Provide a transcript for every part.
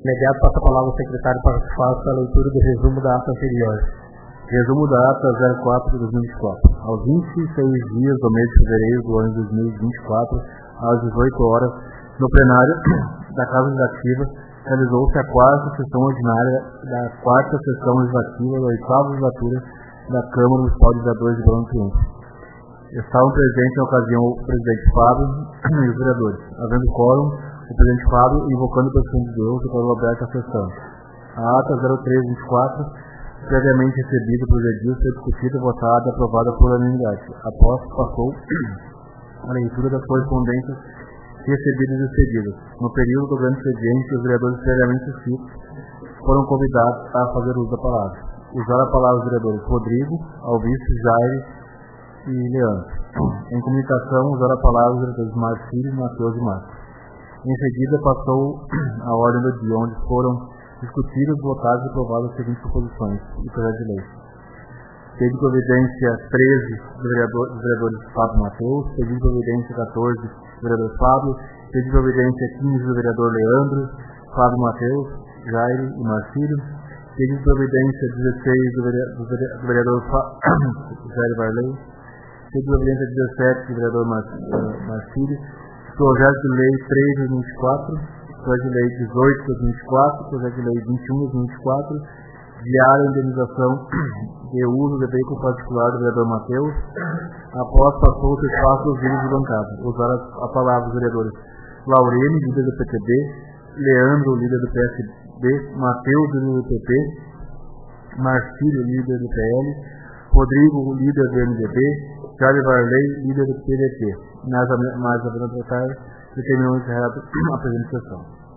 Imediato passa a palavra ao secretário para que faça a leitura do resumo da ata anterior. Resumo da ata 04 de 2024. Aos 26 dias do mês de fevereiro do ano de 2024, às 18 horas, no plenário da Casa Legislativa, realizou-se a quarta sessão ordinária da quarta sessão legislativa da oitava legislatura da Câmara Municipal de Vereadores de Belo Horizonte. Estavam presentes na ocasião o presidente Fábio e os vereadores. Havendo quórum, o presidente Fábio, invocando o presidente de Deus, declarou aberta a sessão. A ata 0324, previamente recebida por Edil, foi discutida, votada e aprovada por unanimidade. Após, passou a leitura das correspondências recebidas e expedidas. No período do grande expediente, os vereadores previamente inscritos foram convidados a fazer uso da palavra. Usaram a palavra os vereadores Rodrigo, Alvício, Jair e Leandro. Em comunicação, usaram a palavra os vereadores Marcílio, Matheus e Marcos. Em seguida, passou a ordem do dia, onde foram discutidas, votadas e aprovadas as seguintes proposições e projetos de lei. Pedido de providência 13 dos vereadores Fábio e Matheus, pedido de providência 14 do vereador Fábio, pedido de providência 15 do vereador Leandro, Fábio e Matheus, Jair e Marcílio, pedido de providência 16 do vereador Jair Varley, pedido de providência 17 do vereador Marcílio, projeto de lei 3 de 2024, projeto de lei 18 de 2024, projeto de lei 21 de 2024, diária indenização de uso de veículo particular do vereador Matheus. Após passou o espaço dos líderes de bancada. Usaram a palavra os vereadores Laurene, líder do PTB, Leandro, líder do PSD, Matheus, líder do PP, Marcílio, líder do PL, Rodrigo, líder do MDB, Jair Varley, líder do PDT. Mais havendo tratar, determinou encerrado a presente sessão.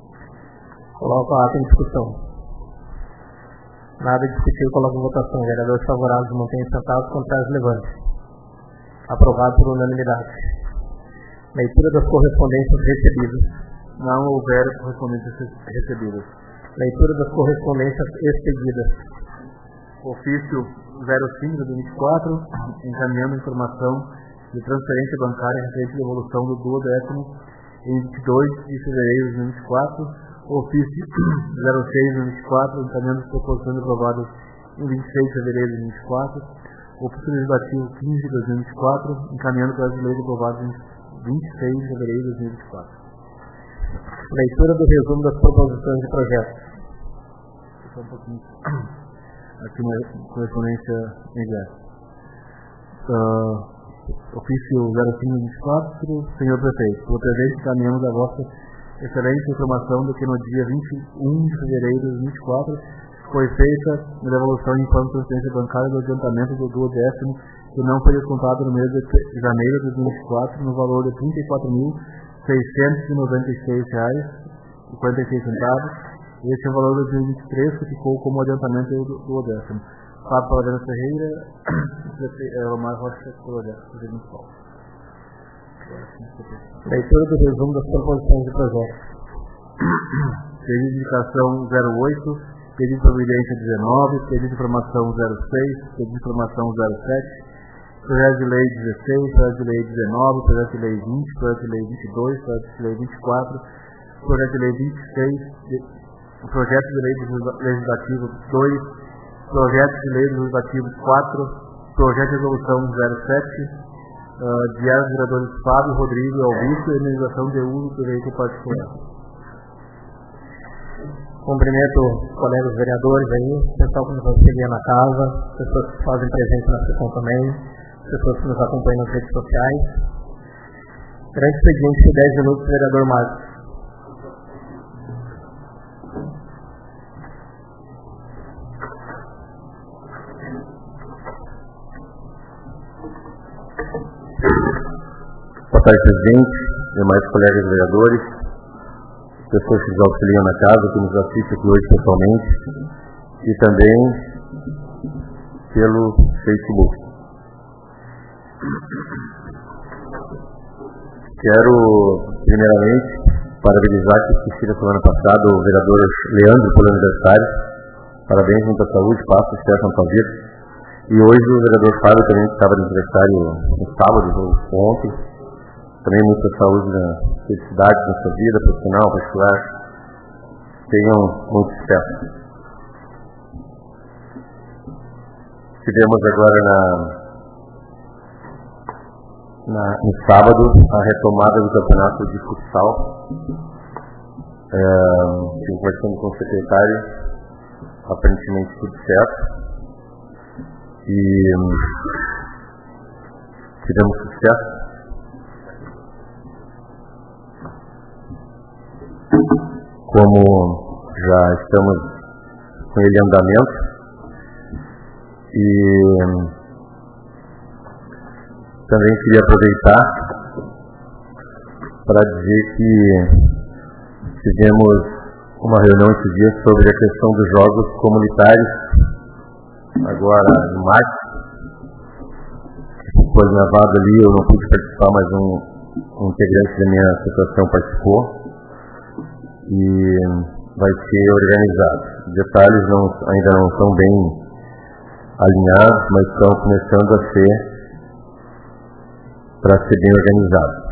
Coloco a ata em discussão. Nada discutido, coloco em votação. Vereadores favoráveis mantenham sentados, contrários levante. Aprovado por unanimidade. Leitura das correspondências recebidas. Não houver correspondências recebidas. Leitura das correspondências expedidas. Ofício 05 de 24, encaminhando informação de transferência bancária referente à devolução do duodécimo em 22 de fevereiro de 2024. Ofício 06 de 2024, encaminhando as proposições aprovadas em 26 de fevereiro de 2024. Ofício legislativo 15 de 2024, encaminhando para as leis aprovadas em 26 de fevereiro de 2024. Leitura do resumo das proposições de projeto. Só um pouquinho. Aqui uma correspondência imediata. Ofício 0524, senhor prefeito, por presente encaminhamos a vossa excelente informação de que no dia 21 de fevereiro de 2024 foi feita a devolução em forma de transferência bancária do adiantamento do duodécimo que não foi descontado no mês de janeiro de 2024 no valor de R$ 34.696,46. Este é o valor de 2023 que ficou como adiantamento do duodécimo. Fábio Paulino Ferreira, Romar Rocha, Presidente Municipal. Leitura do resumo das proposições de projeto. Pedido de indicação 08, pedido de providência 19, pedido de informação 06, pedido de informação 07, projeto de lei 16, projeto de lei 19, projeto de lei 20, projeto de lei 22, projeto de lei 24, projeto de lei 26, projeto de lei legislativo 2, projeto de lei legislativo 4, projeto de resolução 07, diário dos vereadores Fábio, Rodrigo e Alvício, e indenização de uso do veículo particular. Cumprimento os colegas vereadores aí, pessoal que nos auxilia na casa, pessoas que fazem presente na sessão também, pessoas que nos acompanham nas redes sociais. Grande expediente de 10 minutos, vereador Marcos. Boa tarde, presidente, demais colegas vereadores, pessoas que nos auxiliam na casa, que nos assistem aqui hoje pessoalmente, e também pelo Facebook. Quero, primeiramente, parabenizar que assisti na semana passada o vereador Leandro pelo aniversário. Parabéns, muita saúde, paz e sucesso na sua vida. E hoje o vereador Fábio também, que estava de aniversário no sábado, ontem. Também muita saúde na felicidade na sua vida, profissional, particular. tenham muito sucesso. Tivemos agora no sábado a retomada do campeonato de futsal. Estive conversando com o secretário, aparentemente tudo certo. E tivemos sucesso. Como já estamos com ele em andamento. E também queria aproveitar para dizer que tivemos uma reunião esses dias sobre a questão dos jogos comunitários, agora em março. Foi gravado ali, eu não pude participar, mas um integrante da minha associação participou e vai ser organizado. Detalhes ainda não são bem alinhados, mas estão começando a ser para ser bem organizados.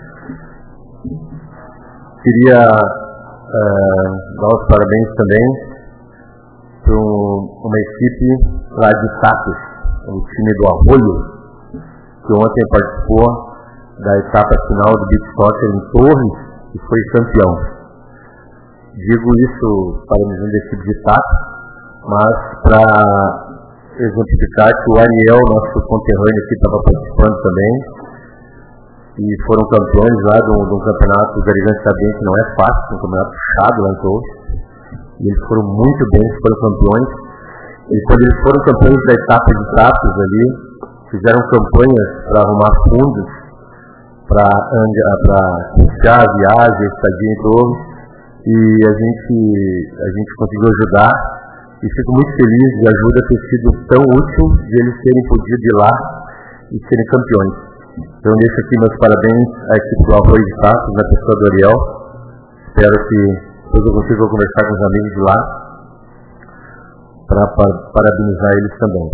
Queria dar os parabéns também para uma equipe lá de Tapes, o time do Arroio, que ontem participou da etapa final do Beach Soccer em Torres e foi campeão. Digo isso parabenizando a equipe de Tapes, mas para exemplificar que o Ariel, nosso conterrâneo aqui, estava participando também e foram campeões lá de um campeonato, os Arigantes sabem que não é fácil, um campeonato puxado lá em Torres, e eles foram muito bem, foram campeões, e quando eles foram campeões da etapa de Tapes ali, fizeram campanhas para arrumar fundos para custear a viagem, a estadia em Torres, e a gente conseguiu ajudar. E fico muito feliz de a ajuda ter sido tão útil de eles terem podido ir lá e serem campeões. Então deixo aqui meus parabéns à equipe do Arroio de Tapes, na pessoa do Ariel. Espero que depois eu consiga conversar com os amigos de lá para parabenizar eles também.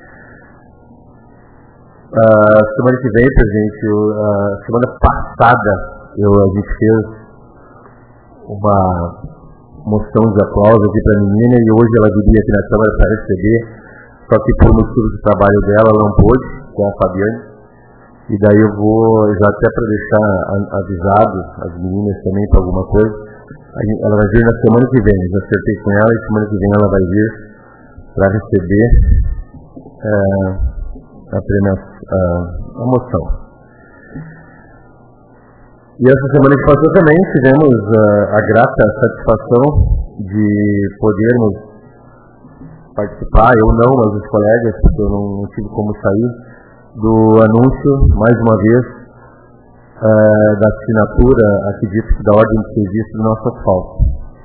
Semana que vem, presidente, semana passada a gente fez uma moção de aplauso aqui para a menina e hoje ela viria aqui na Câmara para receber, só que por motivo de trabalho dela ela não pôde, com a Fabiane, e daí eu vou, já até para deixar avisado as meninas também para alguma coisa, ela vai vir na semana que vem, já acertei com ela e semana que vem ela vai vir para receber a moção. E essa semana que passou também tivemos a grata satisfação de podermos participar, eu não, mas os colegas, porque eu não tive como sair, do anúncio, mais uma vez, da assinatura, acredito que da ordem de serviço do nosso asfalto.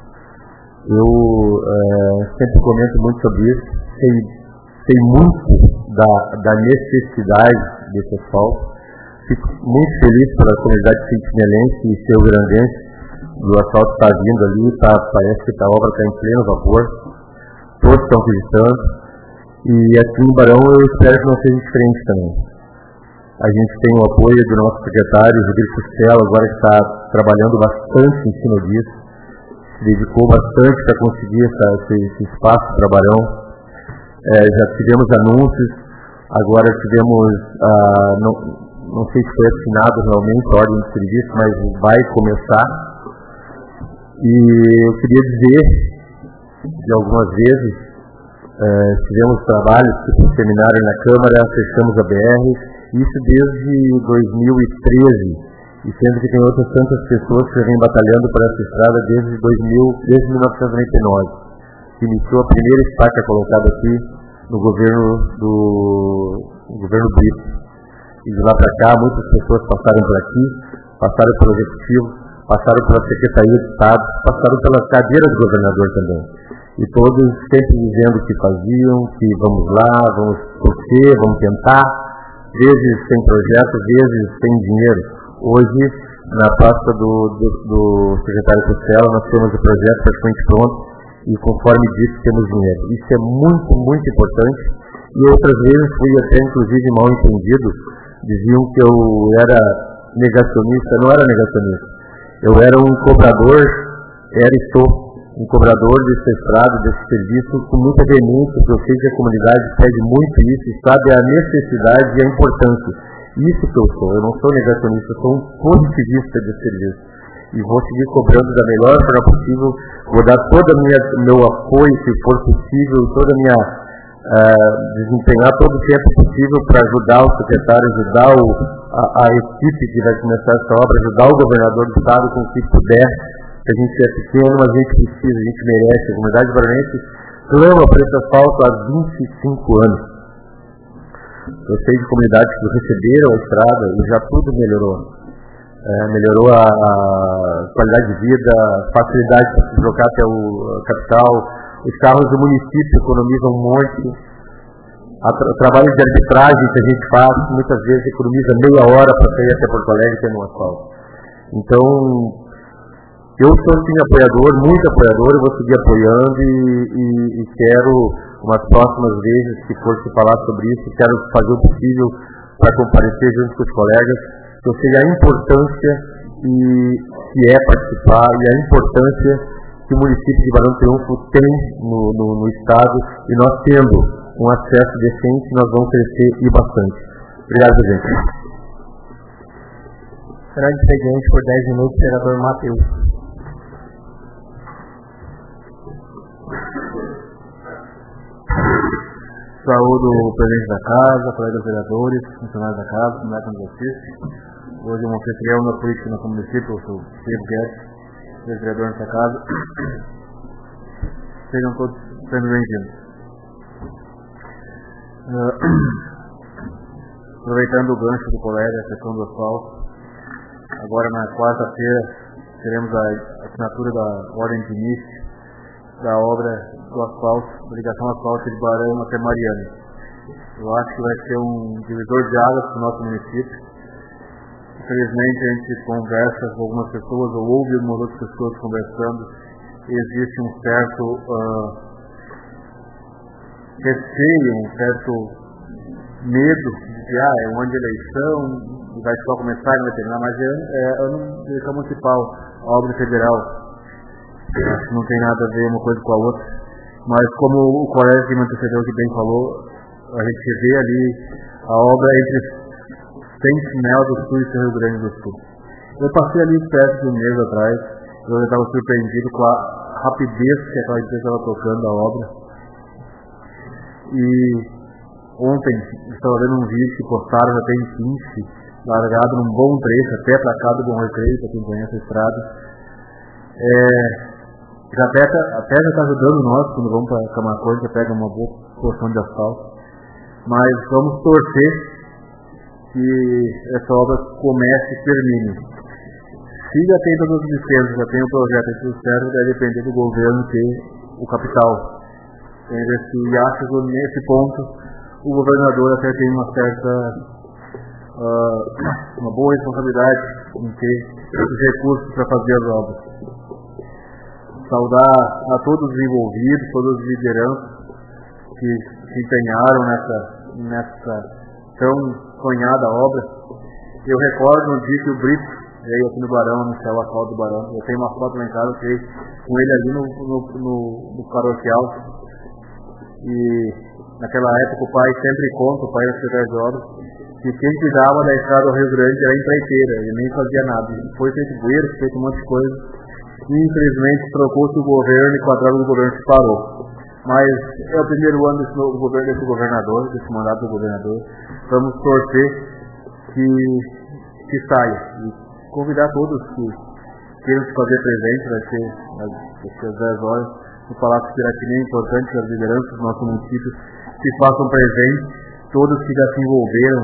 Eu sempre comento muito sobre isso, sei muito da necessidade desse asfalto. Fico muito feliz pela comunidade sentinelense e seu grandense. O asfalto está vindo ali, parece que a obra está em pleno vapor. Todos estão acreditando. E aqui em Barão eu espero que não seja diferente também. A gente tem o apoio do nosso secretário, Rodrigo Costello, agora que está trabalhando bastante em cima disso. Se dedicou bastante para conseguir esse espaço para Barão. Já tivemos anúncios, agora tivemos... não sei se foi assinado realmente a ordem de serviço, mas vai começar. E eu queria dizer que algumas vezes tivemos trabalhos que por seminário na Câmara, fechamos a BR, isso desde 2013, e sendo que tem outras tantas pessoas que vêm batalhando por essa estrada desde 1999, que iniciou a primeira estaca colocada aqui no governo Brito. E de lá para cá, muitas pessoas passaram por aqui, passaram pelo Executivo, passaram pela Secretaria de Estado, passaram pela cadeira do governador também. E todos sempre dizendo o que faziam, que vamos lá, vamos torcer, vamos tentar, vezes sem projeto, vezes sem dinheiro. Hoje, na pasta do secretário Costello, nós temos o projeto praticamente pronto e, conforme disse, temos dinheiro. Isso é muito, muito importante. E outras vezes fui até, inclusive, mal entendido. Diziam que eu era negacionista. Não era negacionista. Eu era um cobrador, estou um cobrador dessa estrada, desse serviço, com muita veemência, porque eu sei que a comunidade pede muito isso e sabe a necessidade e a importância. Isso que eu sou. Eu não sou negacionista, eu sou um positivista desse serviço. E vou seguir cobrando da melhor forma possível, vou dar todo o meu apoio, se for possível, toda a minha desempenhar todo o tempo possível para ajudar o secretário, ajudar a equipe que vai começar essa obra, ajudar o governador do estado com o que puder. A gente é pequeno, mas a gente precisa, a gente merece. A comunidade baranense clama por esse asfalto há 25 anos. Eu sei de comunidades que receberam a estrada e já tudo melhorou. Melhorou a qualidade de vida, facilidade para se deslocar até a capital. Os carros do município economizam um monte. O trabalho de arbitragem que a gente faz, muitas vezes economiza meia hora para sair até Porto Alegre tendo um asfalto. Então, eu sou sim apoiador, muito apoiador, eu vou seguir apoiando e quero, umas próximas vezes que for se falar sobre isso, quero fazer o possível para comparecer junto com os colegas, que eu sei a importância que é participar e a importância que o município de Barão do Triunfo tem no estado, e nós tendo um acesso decente, nós vamos crescer e bastante. Obrigado, gente. Será expediente por 10 minutos, vereador Matheus. Saúdo o presidente da casa, colegas vereadores, funcionários da casa, comunidade que nos assiste. Hoje eu mostrei que é uma política no município, eu sou Pedro Guedes, vereador nessa casa. Sejam todos sendo bem-vindos. Aproveitando o gancho do colega, a questão do asfalto, agora na quarta-feira teremos a assinatura da ordem de início da obra do asfalto, da ligação asfalto de Barão até Mariana. Eu acho que vai ser um divisor de águas para o nosso município. Infelizmente a gente conversa com algumas pessoas, ou ouve algumas outras pessoas conversando, e existe um certo receio, um certo medo de é um ano de eleição, vai só começar e vai terminar, mas é ano de eleição municipal, obra federal. Acho que não tem nada a ver uma coisa com a outra, mas como o colega que me antecedeu que bem falou, a gente vê ali a obra entre Sentinel do Sul e Rio Grande do Sul. Eu passei ali perto de um mês atrás, eu estava surpreendido com a rapidez que aquela empresa estava tocando a obra. E ontem estava vendo um vídeo que postaram já tem 15, largado num bom trecho, até para cá do Bom Recreio, para quem conhece a estrada. Já até já está ajudando nós quando vamos para Camacuã, já pega uma boa porção de asfalto. Mas vamos torcer que essa obra comece e termine. Se já tem todas as licenças, já tem o projeto e tudo certo, vai depender do governo ter o capital. E acho que nesse ponto o governador até tem uma certa uma boa responsabilidade em ter os recursos para fazer as obras. Saudar a todos os envolvidos, todas as lideranças que se empenharam nessa tão sonhada obra. Eu recordo um dia que o Brito veio aqui no Barão, anunciar o asfalto do Barão. Eu tenho uma foto lá em casa, eu com ele ali no paroquial. E naquela época o pai sempre conta, o pai era secretário de obras, que quem cuidava da estrada ao Rio Grande era a empreiteira, ele nem fazia nada. Foi feito bueiro, feito um monte de coisa. Infelizmente trocou-se o governo e o quadrado do governo se parou. Mas é o primeiro ano desse novo governo, desse governador, desse mandato do governador. Vamos torcer que saia. E convidar todos que queiram se fazer presente, vai ser às 10 horas, no Palácio Piratini. É importante que as lideranças do nosso município se façam presentes, todos que já se envolveram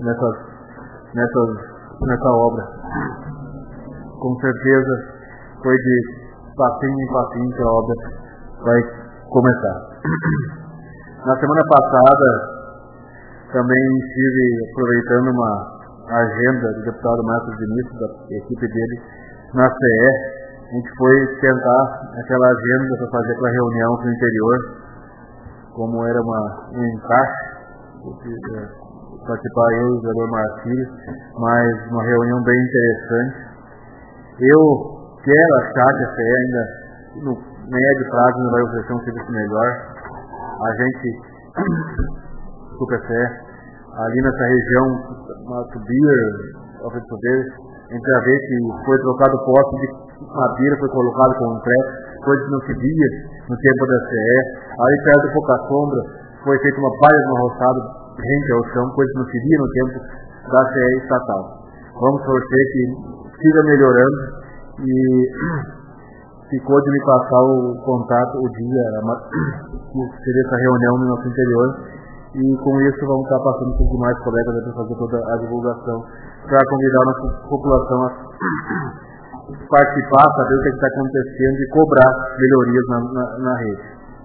nessa obra. Com certeza foi de passinho em passinho que a obra vai começar. Na semana passada também estive aproveitando uma agenda do deputado Marcos Vinícius, da equipe dele, na CE. A gente foi tentar aquela agenda para fazer aquela reunião com o interior, como era um encaixe, participar eu e o vereador Marcílio, mas uma reunião bem interessante. Eu quero achar que a CE ainda, médio prazo não vai oferecer um serviço melhor. A gente, desculpa, ali nessa região, Matubir, Alfredo Poder, a gente já vê que foi trocado poste de madeira, foi colocado concreto, coisa que não se via no tempo da CE. Ali perto de Pouca Sombra, foi feita uma palha de uma roçada rente ao chão, coisa que não se via no tempo da CE estatal. Vamos torcer que siga melhorando e ficou de me passar o contato, o dia, que seria essa reunião no nosso interior, e com isso vamos estar passando por demais colegas para fazer toda a divulgação, para convidar a nossa população a participar, saber o que está acontecendo e cobrar melhorias na rede.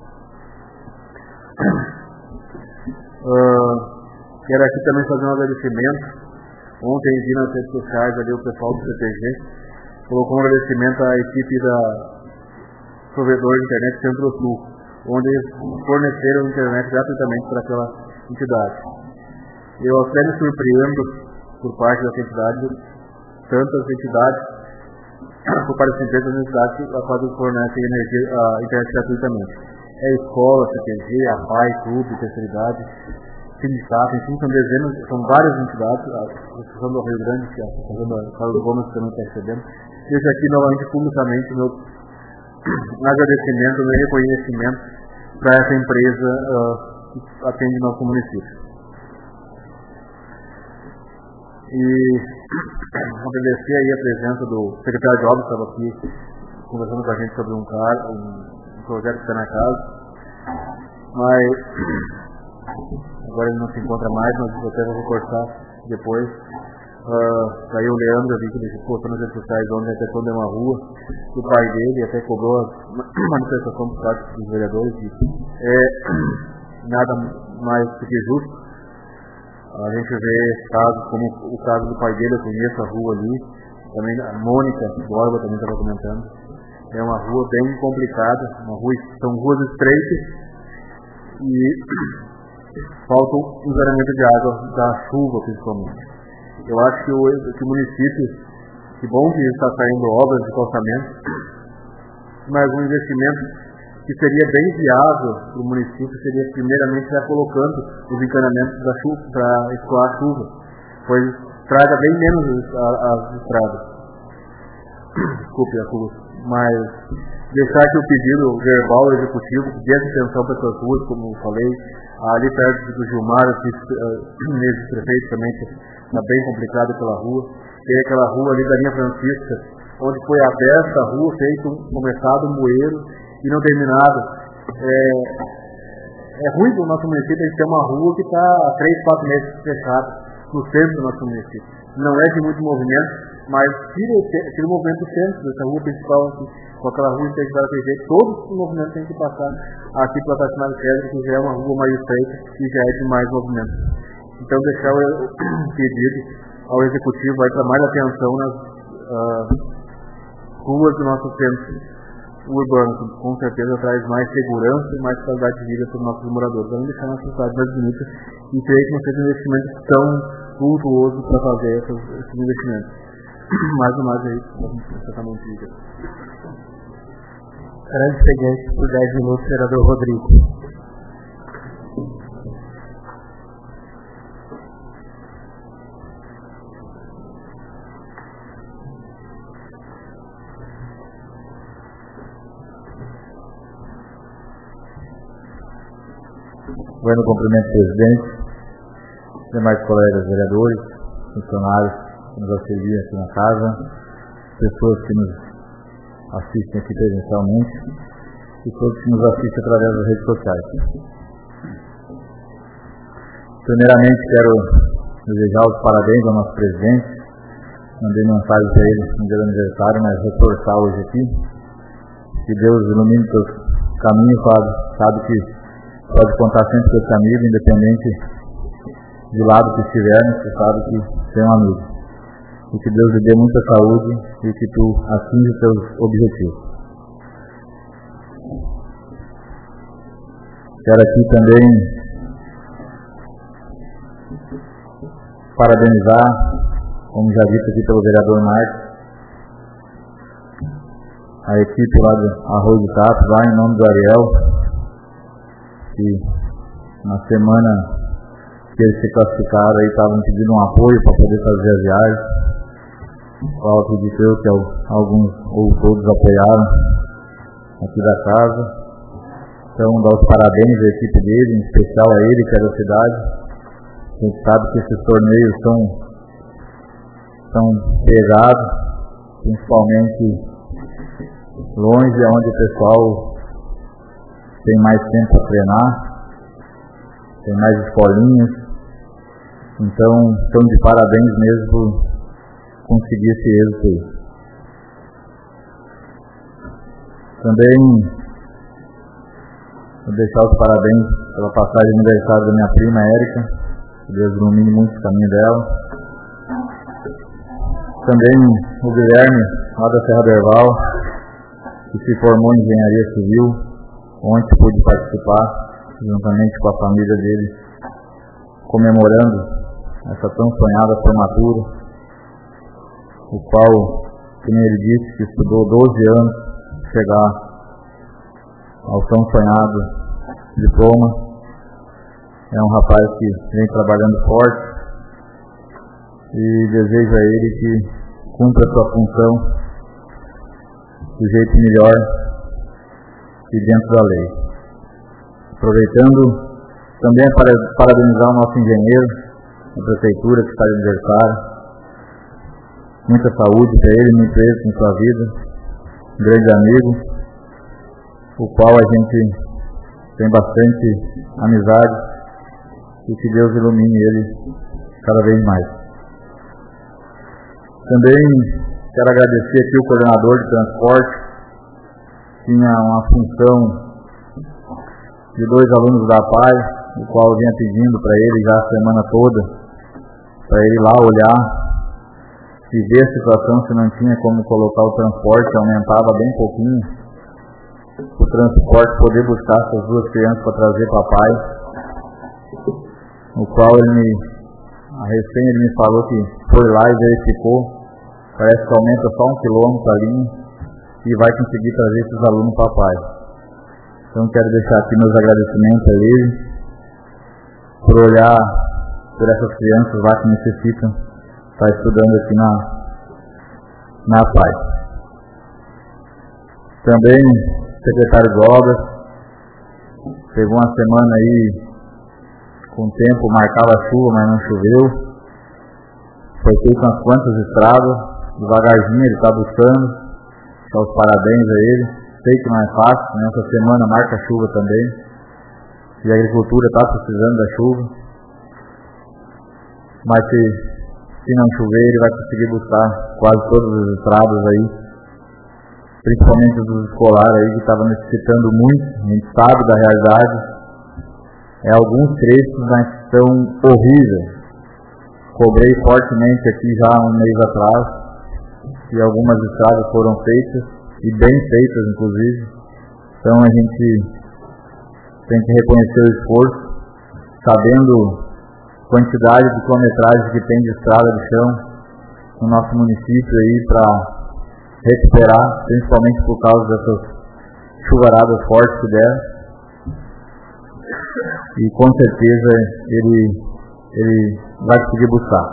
Quero aqui também fazer um agradecimento. Ontem vi nas redes sociais ali o pessoal do CTG colocou um agradecimento à equipe da provedor de internet Centro-Sul, onde eles forneceram internet gratuitamente para aquela entidade. Eu até me surpreendo por parte dessa entidade, tantas entidades, por parte das empresas das entidades a qual fornecem energia, a internet gratuitamente. É a escola, a CTG, a PAI, Clube, Terceira Idade, sindicato, enfim, são várias entidades, a Associação do Rio Grande, a Associação da Carlos Gomes também está recebendo. Deixo aqui novamente publicamente meu agradecimento, meu reconhecimento para essa empresa que atende nosso município. E agradecer aí a presença do secretário de obras, que estava aqui conversando com a gente sobre um projeto que está na casa, mas agora ele não se encontra mais, mas eu até vou recortar depois. Aí o Leandro, vi que ele postou nas redes sociais ontem a questão de uma rua do pai dele, até cobrou a manifestação por parte dos vereadores, e nada mais do que justo. A gente vê casos como o caso do pai dele, eu conheço a rua ali, também a Mônica Borba também estava comentando. É uma rua bem complicada, são ruas estreitas e falta um encanamento de água da chuva, principalmente. Eu acho que o município, que bom que está saindo obras de calçamento, mas um investimento que seria bem viável para o município seria primeiramente já colocando os encanamentos da chuva para escoar a chuva, pois traga bem menos as estradas. Desculpe a chuva. Mas deixar aqui o pedido verbal executivo que dê atenção para essas ruas, como eu falei, ali perto do Gilmar, nesse prefeito também está bem complicado aquela rua. Tem aquela rua ali da linha Francisca, onde foi aberta a rua, começado um bueiro e não terminado. É ruim para o nosso município a gente ter uma rua que está há 3, 4 meses fechada no centro do nosso município. Não é de muito movimento, mas tira o movimento do centro, dessa rua principal aqui, com aquela rua integrada PG, todo o movimento tem que passar aqui pela Tatimário Cedro, que já é uma rua mais estreita e já é de mais movimento. Então deixar o pedido ao executivo para mais atenção nas ruas do nosso centro urbano, que com certeza traz mais segurança e mais qualidade de vida para os nossos moradores. Vamos deixar a nossa cidade mais bonita e creio que não seja um investimento tão vultuoso para fazer esses investimentos. Mais ou mais aí, exatamente isso. Grande expediente por 10 minutos, vereador Rodrigo. Bueno, cumprimento o presidente, demais colegas vereadores, funcionários que nos auxiliam aqui na casa, pessoas que nos assistem aqui presencialmente e todos que nos assistem através das redes sociais. Primeiramente, quero desejar os parabéns ao nosso presidente. Mandei mensagem para ele no dia do aniversário, mas reforçar hoje aqui. Que Deus ilumine os seus caminhos, sabe que pode contar sempre com esse amigo, independente de lado que estivermos, você sabe que tem um amigo. E que Deus lhe dê muita saúde e que tu atinja os teus objetivos. Quero aqui também parabenizar, como já dito aqui pelo vereador Marcos, a a equipe lá de Arroio de Tato, lá em nome do Ariel, que na semana que eles se classificaram aí estavam pedindo um apoio para poder fazer a viagem. Eu acredito que alguns ou todos apoiaram aqui da casa. Então, dar os parabéns à equipe dele, em especial a ele, que é da cidade. A gente sabe que esses torneios são pesados, principalmente longe, onde o pessoal tem mais tempo para treinar, tem mais escolinhas. Então, estão de parabéns mesmo por conseguir esse êxito aí. Também vou deixar os parabéns pela passagem de aniversário da minha prima Érica, que Deus ilumine muito o caminho dela. Também o Guilherme, lá da Serra do Herval, que se formou em engenharia civil, ontem pude participar, juntamente com a família dele, comemorando essa tão sonhada formatura, o qual, como ele disse, que estudou 12 anos para chegar ao tão sonhado diploma. É um rapaz que vem trabalhando forte e desejo a ele que cumpra a sua função do jeito melhor e dentro da lei. Aproveitando também para parabenizar o nosso engenheiro, a prefeitura que está de aniversário. Muita saúde para ele, muito êxito em sua vida, um grande amigo, o qual a gente tem bastante amizade, e que Deus ilumine ele cada vez mais. Também quero agradecer aqui o coordenador de transporte, tinha uma função de 2 alunos da PAI, o qual eu vinha pedindo para ele já a semana toda, para ele ir lá olhar e ver a situação, se não tinha como colocar o transporte, aumentava bem pouquinho o transporte, poder buscar essas 2 crianças para trazer para a PAI, o qual ele me falou que foi lá e verificou, parece que aumenta só 1 quilômetro a linha e vai conseguir trazer esses alunos para a PAI. Então quero deixar aqui meus agradecimentos a ele por olhar por essas crianças lá que necessitam estar estudando aqui na PAI. Também secretário de obras, pegou uma semana aí com o tempo, marcava chuva, mas não choveu. Foi feito umas quantas estradas, devagarzinho ele está buscando. Dá os parabéns a ele. Sei que não é fácil, nessa semana marca chuva também. E a agricultura está precisando da chuva. Mas se não chover, ele vai conseguir buscar quase todas as estradas aí, principalmente dos escolares aí que estavam necessitando muito. A gente sabe da realidade. Alguns trechos na estão horríveis. Cobrei fortemente aqui já há um mês atrás e algumas estradas foram feitas e bem feitas inclusive. Então a gente tem que reconhecer o esforço, sabendo a quantidade de quilometragem que tem de estrada de chão no nosso município aí para recuperar, principalmente por causa dessas chuvaradas fortes que deram. E com certeza ele vai conseguir buscar.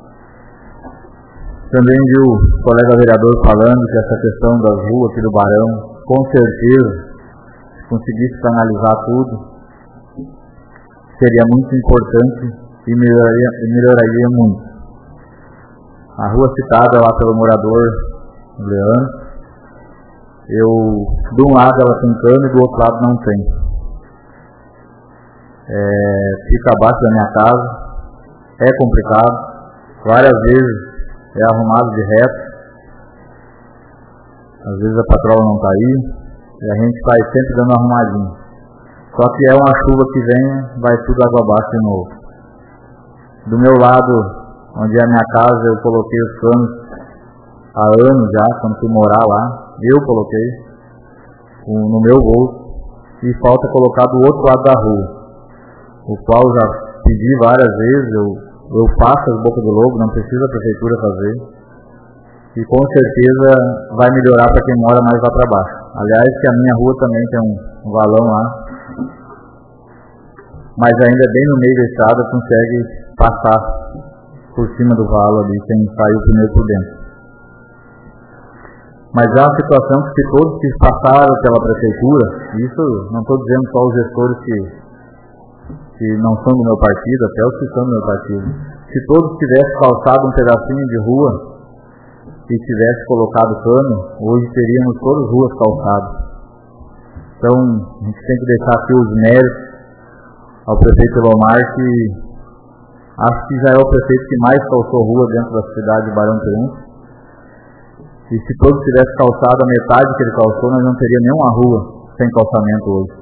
Também vi o colega vereador falando que essa questão das ruas aqui do Barão, com certeza, se conseguisse canalizar tudo, seria muito importante e melhoraria muito. A rua citada lá pelo morador Leandro, de um lado ela tem cano e do outro lado não tem. Fica abaixo da minha casa, é complicado, várias vezes é arrumado de reto, às vezes a patroa não está aí, e a gente vai sempre dando arrumadinho. Só que é uma chuva que vem, vai tudo água abaixo de novo. Do meu lado, onde é a minha casa, eu coloquei os canos há anos já, quando fui morar lá, eu coloquei no meu bolso, e falta colocar do outro lado da rua, o qual já pedi várias vezes, eu faço as bocas do lobo, não precisa a prefeitura fazer. e com certeza vai melhorar para quem mora mais lá para baixo. Aliás, que a minha rua também tem um valão lá, mas ainda bem no meio da estrada consegue passar por cima do valo ali, quem saiu primeiro por dentro. Mas é uma situação que se todos que passaram pela prefeitura, isso não estou dizendo só os gestores que não são do meu partido, até os que são do meu partido, se todos tivessem calçado um pedacinho de rua e tivesse colocado cano, hoje teríamos todas as ruas calçadas. Então, a gente tem que deixar aqui os méritos ao prefeito Elomar, que acho que já é o prefeito que mais calçou rua dentro da cidade de Barão Terence. E se todos tivessem calçado a metade que ele calçou, nós não teríamos nenhuma rua sem calçamento hoje.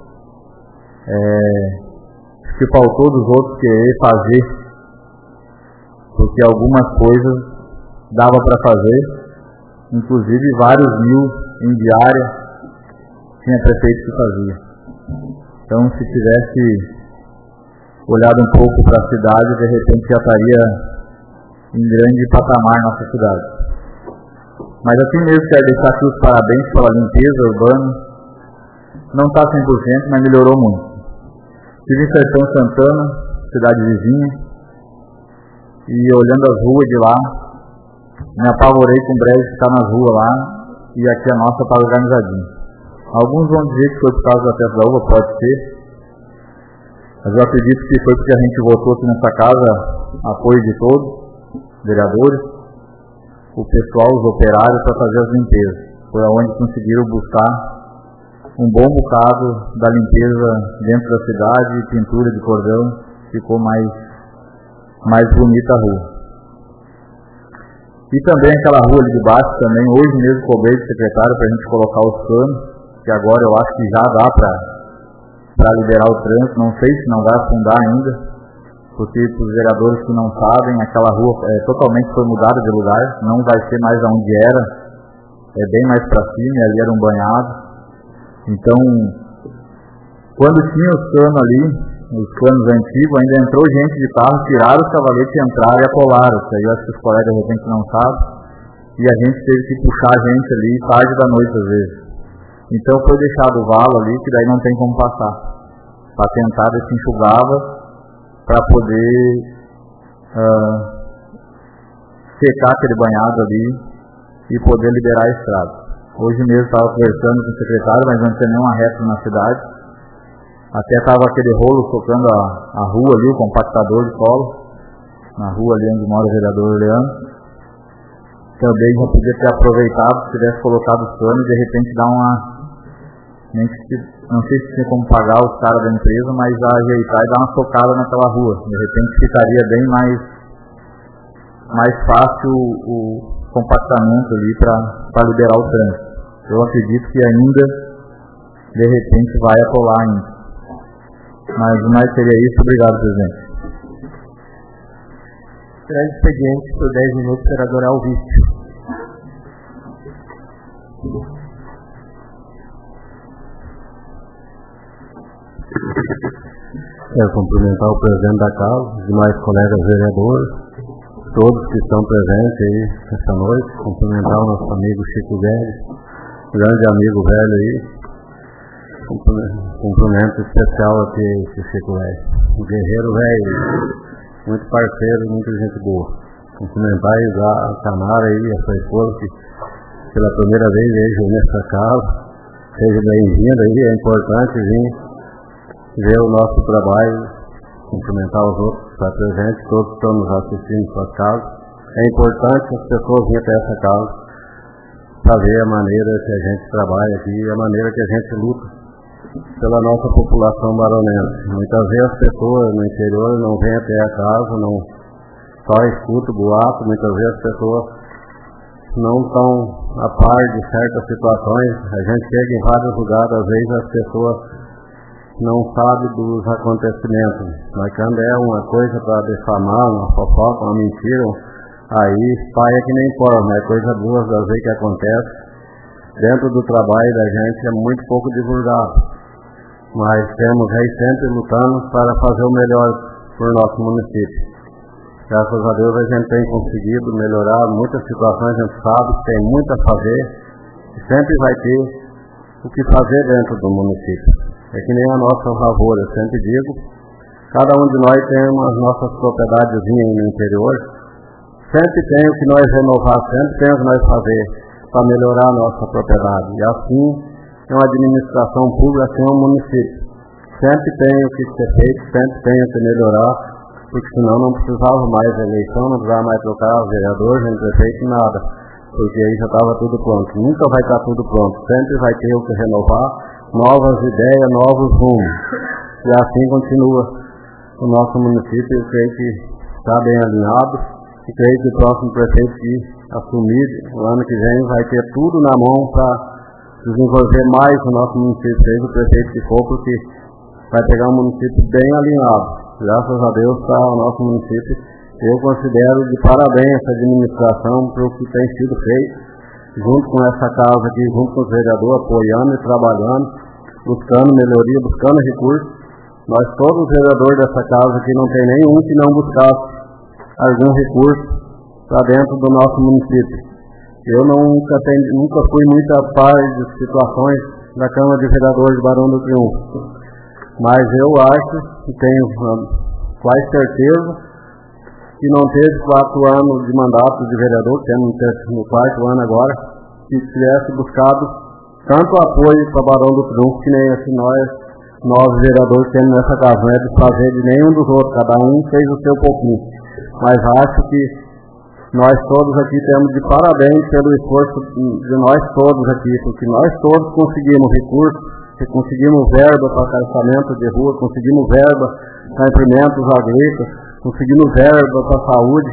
O que faltou dos outros querer fazer, porque algumas coisas dava para fazer, inclusive vários mil em diária, tinha prefeito que fazia. Então, se tivesse olhado um pouco para a cidade, de repente já estaria em grande patamar nossa cidade. Mas assim mesmo, quero deixar aqui os parabéns pela limpeza urbana. Não está 100%, mas melhorou muito. Estive em Sertão Santana, cidade vizinha, e olhando as ruas de lá, me apavorei com o brejo que está nas ruas lá, e aqui a nossa está organizadinha. Alguns vão dizer que foi por causa da festa da uva, pode ser, mas eu acredito que foi porque a gente votou aqui nessa casa, apoio de todos, vereadores, o pessoal, os operários, para fazer as limpezas. Foi onde conseguiram buscar um bom bocado da limpeza dentro da cidade, pintura de cordão, ficou mais bonita a rua. E também aquela rua ali de baixo também, hoje mesmo cobrei do secretário para a gente colocar os canos, que agora eu acho que já dá para liberar o trânsito, não sei se não vai afundar ainda, porque para os vereadores que não sabem, aquela rua totalmente foi mudada de lugar, não vai ser mais onde era, é bem mais para cima, e ali era um banhado. Então, quando tinha os canos ali, os canos antigos, ainda entrou gente de carro, tiraram os cavaletes e entraram e acolaram. Isso aí eu acho que os colegas de repente não sabem, e a gente teve que puxar a gente ali tarde da noite às vezes. Então foi deixado o valo ali, que daí não tem como passar. Para tentar ver se enxugava, para poder secar aquele banhado ali e poder liberar a estrada. Hoje mesmo estava conversando com o secretário, mas não tinha nenhuma reta na cidade. Até estava aquele rolo tocando a rua ali, o compactador de solo, na rua ali onde mora o vereador Leandro. Também já podia ter aproveitado, se tivesse colocado os canos e de repente dar uma... Não sei se tinha como pagar os caras da empresa, mas ajeitar e dar uma socada naquela rua. De repente ficaria bem mais fácil o compactamento ali para liberar o trânsito. Eu acredito que ainda, de repente, vai atolar ainda. Mas o mais seria isso. Obrigado, presidente. Grande expediente por 10 minutos, vereador Alvício. Quero cumprimentar o presidente da casa, os demais colegas vereadores, todos que estão presentes aí essa noite, cumprimentar o nosso amigo Chico Velho, grande amigo velho aí, cumprimento especial aqui esse Chico Velho, um guerreiro velho, muito parceiro, muita gente boa. Cumprimentar a Canara aí, a sua esposa, que pela primeira vez vejo nessa casa, seja bem-vinda aí, é importante vir ver o nosso trabalho, cumprimentar os outros que estão presentes, todos que estão nos assistindo em suas casas. É importante as pessoas virem até essa casa para ver a maneira que a gente trabalha aqui e a maneira que a gente luta pela nossa população baronense. Muitas vezes as pessoas no interior não vêm até a casa, não só escutam boato, muitas vezes as pessoas não estão a par de certas situações. A gente chega em vários lugares, às vezes as pessoas não sabe dos acontecimentos, mas quando é uma coisa para defamar, uma fofoca, uma mentira, aí espalha que nem forma, é coisa boa das vezes que acontece. Dentro do trabalho da gente é muito pouco divulgado, mas temos aí sempre lutando para fazer o melhor por nosso município. Graças a Deus a gente tem conseguido melhorar muitas situações, a gente sabe que tem muito a fazer e sempre vai ter o que fazer dentro do município. É que nem a nossa lavoura, eu sempre digo, cada um de nós tem as nossas propriedadezinhas no interior, sempre tem o que nós renovar, sempre tem o que nós fazer para melhorar a nossa propriedade. E assim é uma administração pública, assim é um município. Sempre tem o que ser feito, sempre tem o que melhorar, porque senão não precisava mais da eleição, não precisava mais trocar vereador, nem prefeito, nada, porque aí já estava tudo pronto. Nunca vai estar tudo pronto, sempre vai ter o que renovar, novas ideias, novos rumos. E assim continua o nosso município. Eu creio que está bem alinhado, e creio que o próximo prefeito que assumir o ano que vem vai ter tudo na mão para desenvolver mais o nosso município, seja o prefeito que for, porque vai pegar um município bem alinhado. Graças a Deus está o nosso município. Eu considero de parabéns essa administração pelo que tem sido feito, junto com essa casa aqui, junto com os vereadores, apoiando e trabalhando, buscando melhoria, buscando recursos. Nós todos os vereadores dessa casa aqui não tem nenhum que não buscasse algum recurso para dentro do nosso município. Eu nunca fui muito a par de situações da Câmara de Vereadores de Barão do Triunfo. Mas eu acho e tenho quase certeza que não teve 4 anos de mandato de vereador, temos no 4º ano agora, que tivesse buscado tanto apoio para Barão do Triunfo que nem assim nós vereadores temos nessa casa, não é de fazer de nenhum dos outros, cada um fez o seu pouquinho. Mas acho que nós todos aqui temos de parabéns pelo esforço de nós todos aqui, porque nós todos conseguimos recursos, conseguimos verba para calçamento de rua, conseguimos verba para implementos agrícolas, conseguimos verba para saúde,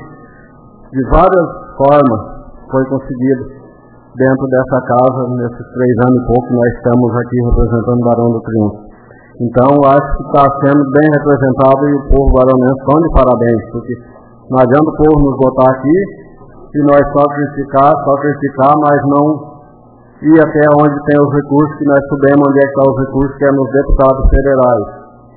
de várias formas foi conseguido dentro dessa casa, nesses 3 anos e pouco nós estamos aqui representando o Barão do Triunfo. Então acho que está sendo bem representado e o povo baronense estão de parabéns, porque não adianta o povo nos botar aqui e nós só criticar, mas não ir até onde tem os recursos, que nós sabemos onde é que estão os recursos, que é nos deputados federais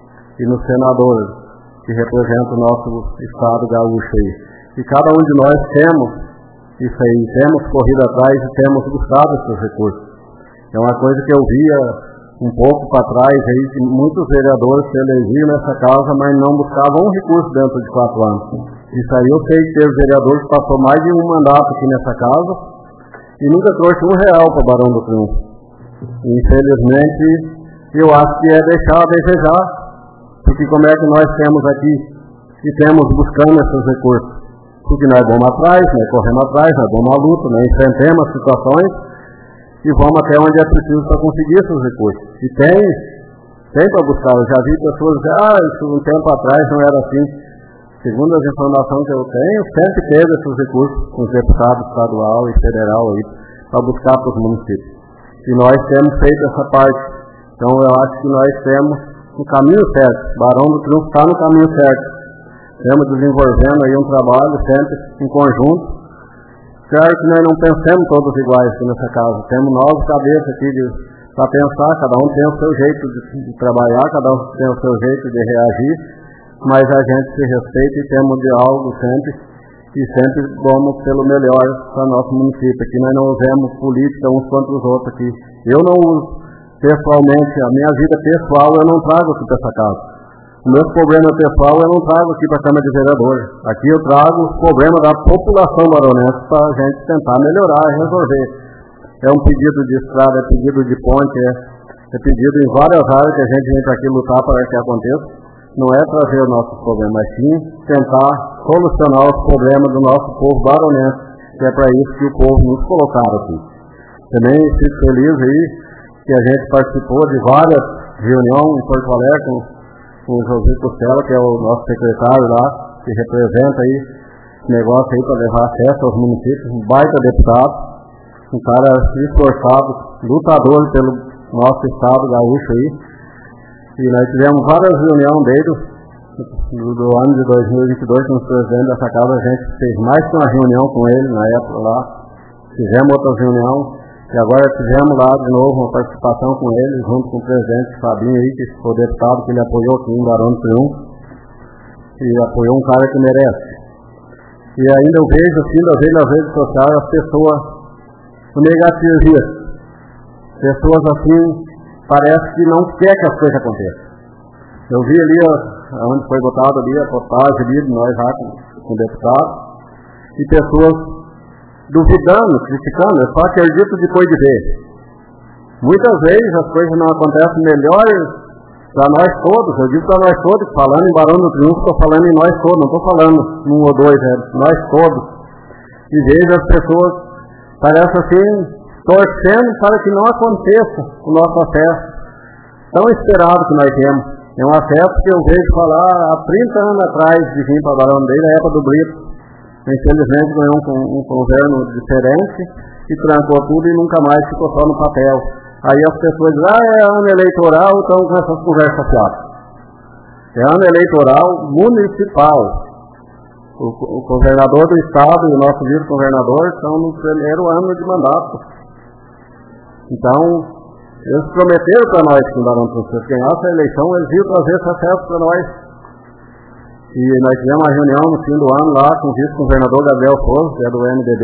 e nos senadores, que representam o nosso estado gaúcho aí. E cada um de nós temos isso aí, temos corrido atrás e temos buscado esses recursos. É uma coisa que eu via um pouco para trás aí, que muitos vereadores se elegiam nessa casa, mas não buscavam um recurso dentro de 4 anos. Isso aí eu sei que teve vereadores que passou mais de um mandato aqui nessa casa e nunca trouxe R$1 para o Barão do Triunfo. Infelizmente, eu acho que é deixar a desejar, porque como é que nós temos aqui e temos buscando esses recursos? Porque nós vamos atrás, nós corremos atrás, nós vamos à luta, nós enfrentamos as situações e vamos até onde é preciso para conseguir esses recursos. E tem para buscar. Eu já vi pessoas dizer, isso um tempo atrás não era assim. Segundo as informações que eu tenho, sempre teve esses recursos com os deputados estadual e federal aí, para buscar para os municípios. E nós temos feito essa parte. Então eu acho que nós temos o caminho certo. Barão do Triunfo está no caminho certo. Estamos desenvolvendo aí um trabalho sempre em conjunto. Claro que nós não pensamos todos iguais aqui nessa casa. Temos 9 cabeças aqui para pensar, cada um tem o seu jeito de trabalhar, cada um tem o seu jeito de reagir, mas a gente se respeita e temos diálogo sempre, e sempre vamos pelo melhor para o nosso município. Aqui nós não usamos política uns contra os outros aqui. Eu não uso pessoalmente, a minha vida pessoal eu não trago aqui para essa casa. O meu problema pessoal eu não trago aqui para a Câmara de Vereadores. Aqui eu trago os problemas da população baronense para a gente tentar melhorar e resolver. É um pedido de estrada, é pedido de ponte, é pedido em várias áreas que a gente vem para aqui lutar para que aconteça. Não é trazer os nossos problemas, mas sim tentar solucionar os problemas do nosso povo baronense, que é para isso que o povo nos colocaram aqui. Também fico feliz aí que a gente participou de várias reuniões em Porto Alegre com o José Costela, que é o nosso secretário lá, que representa aí esse negócio aí para levar acesso aos municípios, um baita deputado, um cara esforçado, lutador pelo nosso estado gaúcho aí. E nós tivemos várias reuniões dele do ano de 2022 com os presidentes dessa casa. A gente fez mais que uma reunião com ele na época lá, fizemos outras reuniões e agora tivemos lá de novo uma participação com ele, junto com o presidente Fabinho aí, que foi deputado, que ele apoiou aqui em Barão do Triunfo, e apoiou um cara que merece. E ainda eu vejo assim, nas redes sociais, as pessoas negativistas. Pessoas assim, parece que não quer que as coisas aconteçam. Eu vi ali, onde foi botado ali, a postagem ali, de nós lá com o deputado, e pessoas duvidando, criticando, eu só acredito depois de ver. Muitas vezes as coisas não acontecem melhor para nós todos, eu digo para nós todos, falando em Barão do Triunfo, estou falando em nós todos, não estou falando num ou dois, nós todos. E vejo as pessoas, parece assim, torcendo para que não aconteça o nosso acesso tão esperado que nós temos. É um acesso que eu vejo falar há 30 anos atrás de vir para Barão desde a época do Brito. Infelizmente ganhou um governo diferente e trancou tudo e nunca mais ficou só no papel. Aí as pessoas dizem, é ano eleitoral, então com essas conversas fiadas. É ano eleitoral municipal. O governador do estado e o nosso vice-governador estão no primeiro ano de mandato. Então, eles prometeram para nós que Barão do Triunfo ganhasse a eleição, eles iam trazer esse acesso para nós. E nós tivemos uma reunião no fim do ano lá com o vice-governador Gabriel Souza, que é do MDB.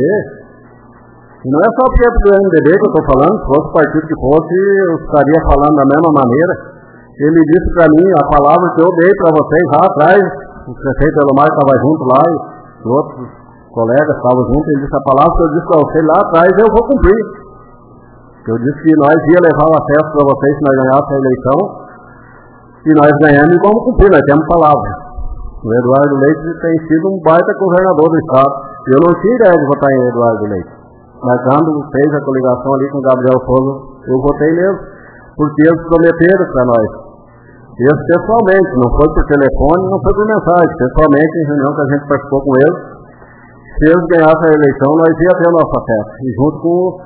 E não é só porque é do MDB que eu estou falando, se fosse o partido que fosse, eu estaria falando da mesma maneira. Ele disse para mim, a palavra que eu dei para vocês lá atrás, o prefeito Elomar estava junto lá, e outros colegas estavam juntos, ele disse, a palavra que eu disse para vocês lá atrás, eu vou cumprir. Eu disse que nós ia levar o acesso para vocês se nós ganhássemos a eleição, e nós ganhamos e vamos cumprir, nós temos palavra. O Eduardo Leite tem sido um baita governador do estado. Eu não tinha ideia de votar em Eduardo Leite. Mas quando fez a coligação ali com o Gabriel Souza, eu votei mesmo, porque eles prometeram para nós. Eles pessoalmente, não foi por telefone, não foi por mensagem, pessoalmente em reunião que a gente participou com eles. Se eles ganhassem a eleição, nós ia ter o nosso acesso. E junto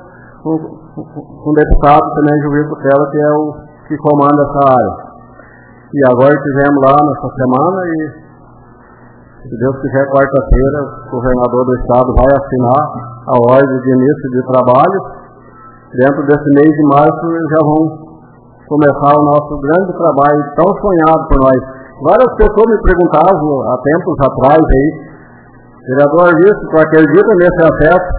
com o deputado também, Juiz Cutela, que é o que comanda essa área. E agora estivemos lá nessa semana e, se Deus quiser, quarta-feira, o governador do estado vai assinar a ordem de início de trabalho. Dentro desse mês de março, eles já vão começar o nosso grande trabalho, tão sonhado por nós. Várias pessoas me perguntavam, há tempos atrás, aí, vereador Visto, tu acredita nesse acesso?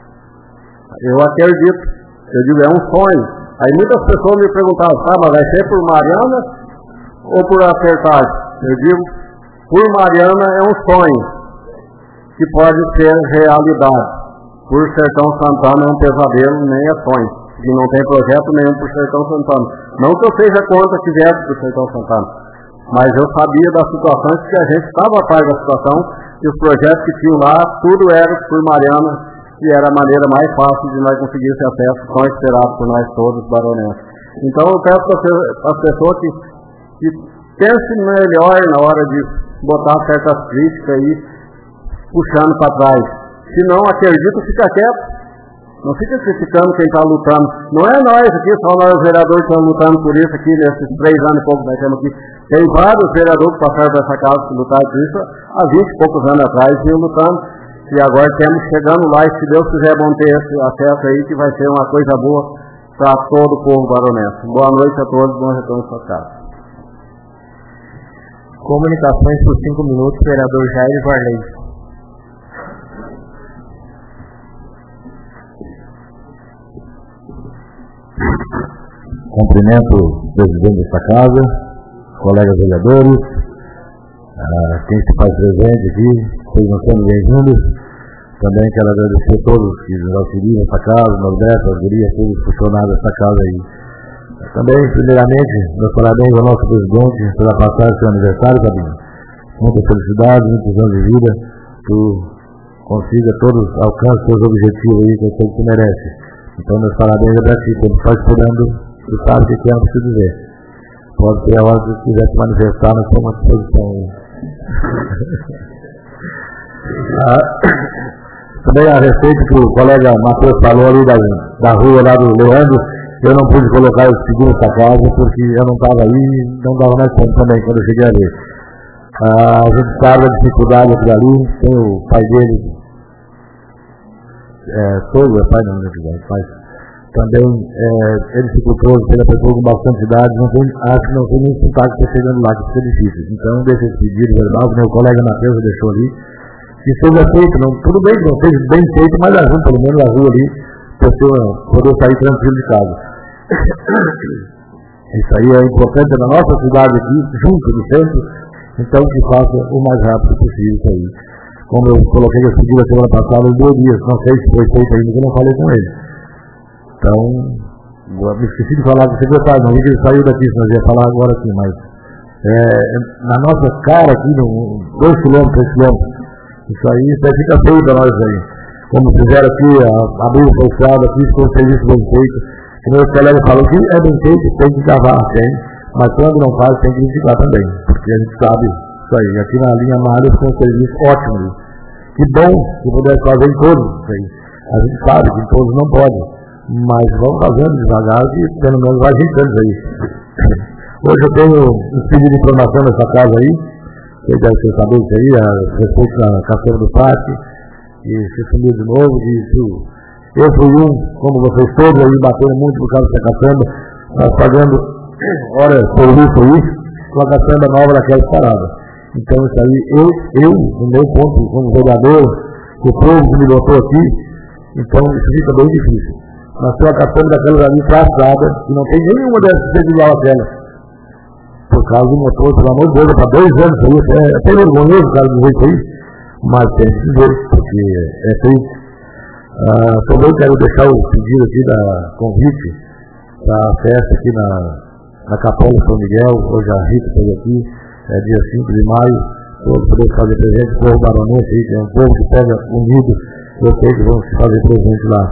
Eu acredito. Eu digo, é um sonho. Aí muitas pessoas me perguntavam, mas vai ser por Mariana ou por acertagem? Eu digo, por Mariana é um sonho que pode ser realidade. Por Sertão Santana é um pesadelo, nem é sonho. E não tem projeto nenhum por Sertão Santana. Não que eu seja contra que viesse por Sertão Santana, mas eu sabia das situações que a gente estava a par da situação e os projetos que tinham lá, tudo era por Mariana e era a maneira mais fácil de nós conseguir esse acesso tão esperado por nós todos, baronenses. Então eu peço para as pessoas que pensem melhor na hora de botar certas críticas aí, puxando para trás. Se não acredita, fica quieto. Não fica criticando quem está lutando. Não é nós aqui, só nós vereadores que estamos lutando por isso aqui, nesses 3 anos e pouco que nós temos aqui. Tem vários vereadores que passaram por essa casa que lutaram por isso há 20 e poucos anos atrás, vinham lutando. E agora estamos chegando lá, e se Deus quiser, vão ter esse acesso aí, que vai ser uma coisa boa para todo o povo baronense. Boa noite a todos, bom retorno à sua casa. Comunicações por 5 minutos, vereador Jair Varley. Cumprimento o presidente desta casa, colegas vereadores, quem se faz presente aqui, vocês não sendo bem-vindos. Também quero agradecer a todos que nos auxiliam nessa casa, Norberto, Algeria, todos os funcionários dessa casa aí. Também, primeiramente, meus parabéns ao nosso presidente pela passagem do seu aniversário, Fabinho. Muita felicidade, muitos anos de vida, tu consiga todos, alcance seus objetivos aí, que eu sei que tu merece. Então, meus parabéns para ti, quando faz podendo, tu sabe o que é o que dizer. Pode ser a hora que tu quiser se manifestar, nós estamos à disposição aí. Também a respeito que o colega Matheus falou ali da rua lá do Leandro, eu não pude colocar o seguro nessa casa porque eu não estava aí e não dava mais tempo também quando eu cheguei a ver. A gente sabe a dificuldade aqui ali, tem o pai dele, todo é pai não, pai. Também ele se culpou, pela pessoa com bastante idade, acho que não tem nem sotaque para chegando lá, que fica difícil. Então deixa esse pedido verbal, que meu colega Matheus deixou ali. que seja feito, não, tudo bem que não seja bem feito, mas ajuda pelo menos a rua ali, para poder sair tranquilo de casa. Isso aí é importante na nossa cidade aqui, junto do centro, então que faça o mais rápido possível isso aí. Como eu coloquei a seguida semana passada, em 2 dias, não sei se foi feito ainda, eu não falei com ele. Então, eu me esqueci de falar com o secretário, não vi que ele saiu daqui, senão eu ia falar agora aqui, mas na nossa cara aqui, 2 quilômetros, 3 quilômetros, isso aí fica feio para nós aí. Como fizeram aqui, abriu o fechado aqui, ficou um serviço bem feito. O meu colega falou que é bem feito, tem que cavar, tem, mas quando não faz, tem que criticar também, porque a gente sabe isso aí. Aqui na linha Malha ficou um serviço ótimo. Que bom que pudesse fazer em todos isso aí. A gente sabe que em todos não pode, mas vamos fazendo devagar e pelo menos vai ajeitando isso aí. Hoje eu tenho um pedido de informação nessa casa aí, vocês devem saber isso aí, a respeito da Caçamba do Parque, e se sumiu de novo, e isso. Eu fui como vocês todos aí, batendo muito por causa dessa caçamba, nós pagando horas por isso, com a caçamba nova daquela parada. Então isso aí, eu, no meu ponto, como vereador, o povo que me botou aqui, então isso fica bem difícil. Nós temos a caçamba daquelas ali traçada, e não tem nenhuma dessas que seja igual àquela. Por causa do motor, pelo amor de Deus, para 2 anos isso aí, é até vergonhoso o cara dizer isso aí, mas tem que dizer, porque é triste. Também quero deixar o pedido aqui da convite para a festa aqui na Capela São Miguel. Hoje a Rita esteve aqui, dia 5 de maio, todos poder fazer presente, o povo baronense aí, que é um povo que pega unido, eu sei que vão se fazer presente lá.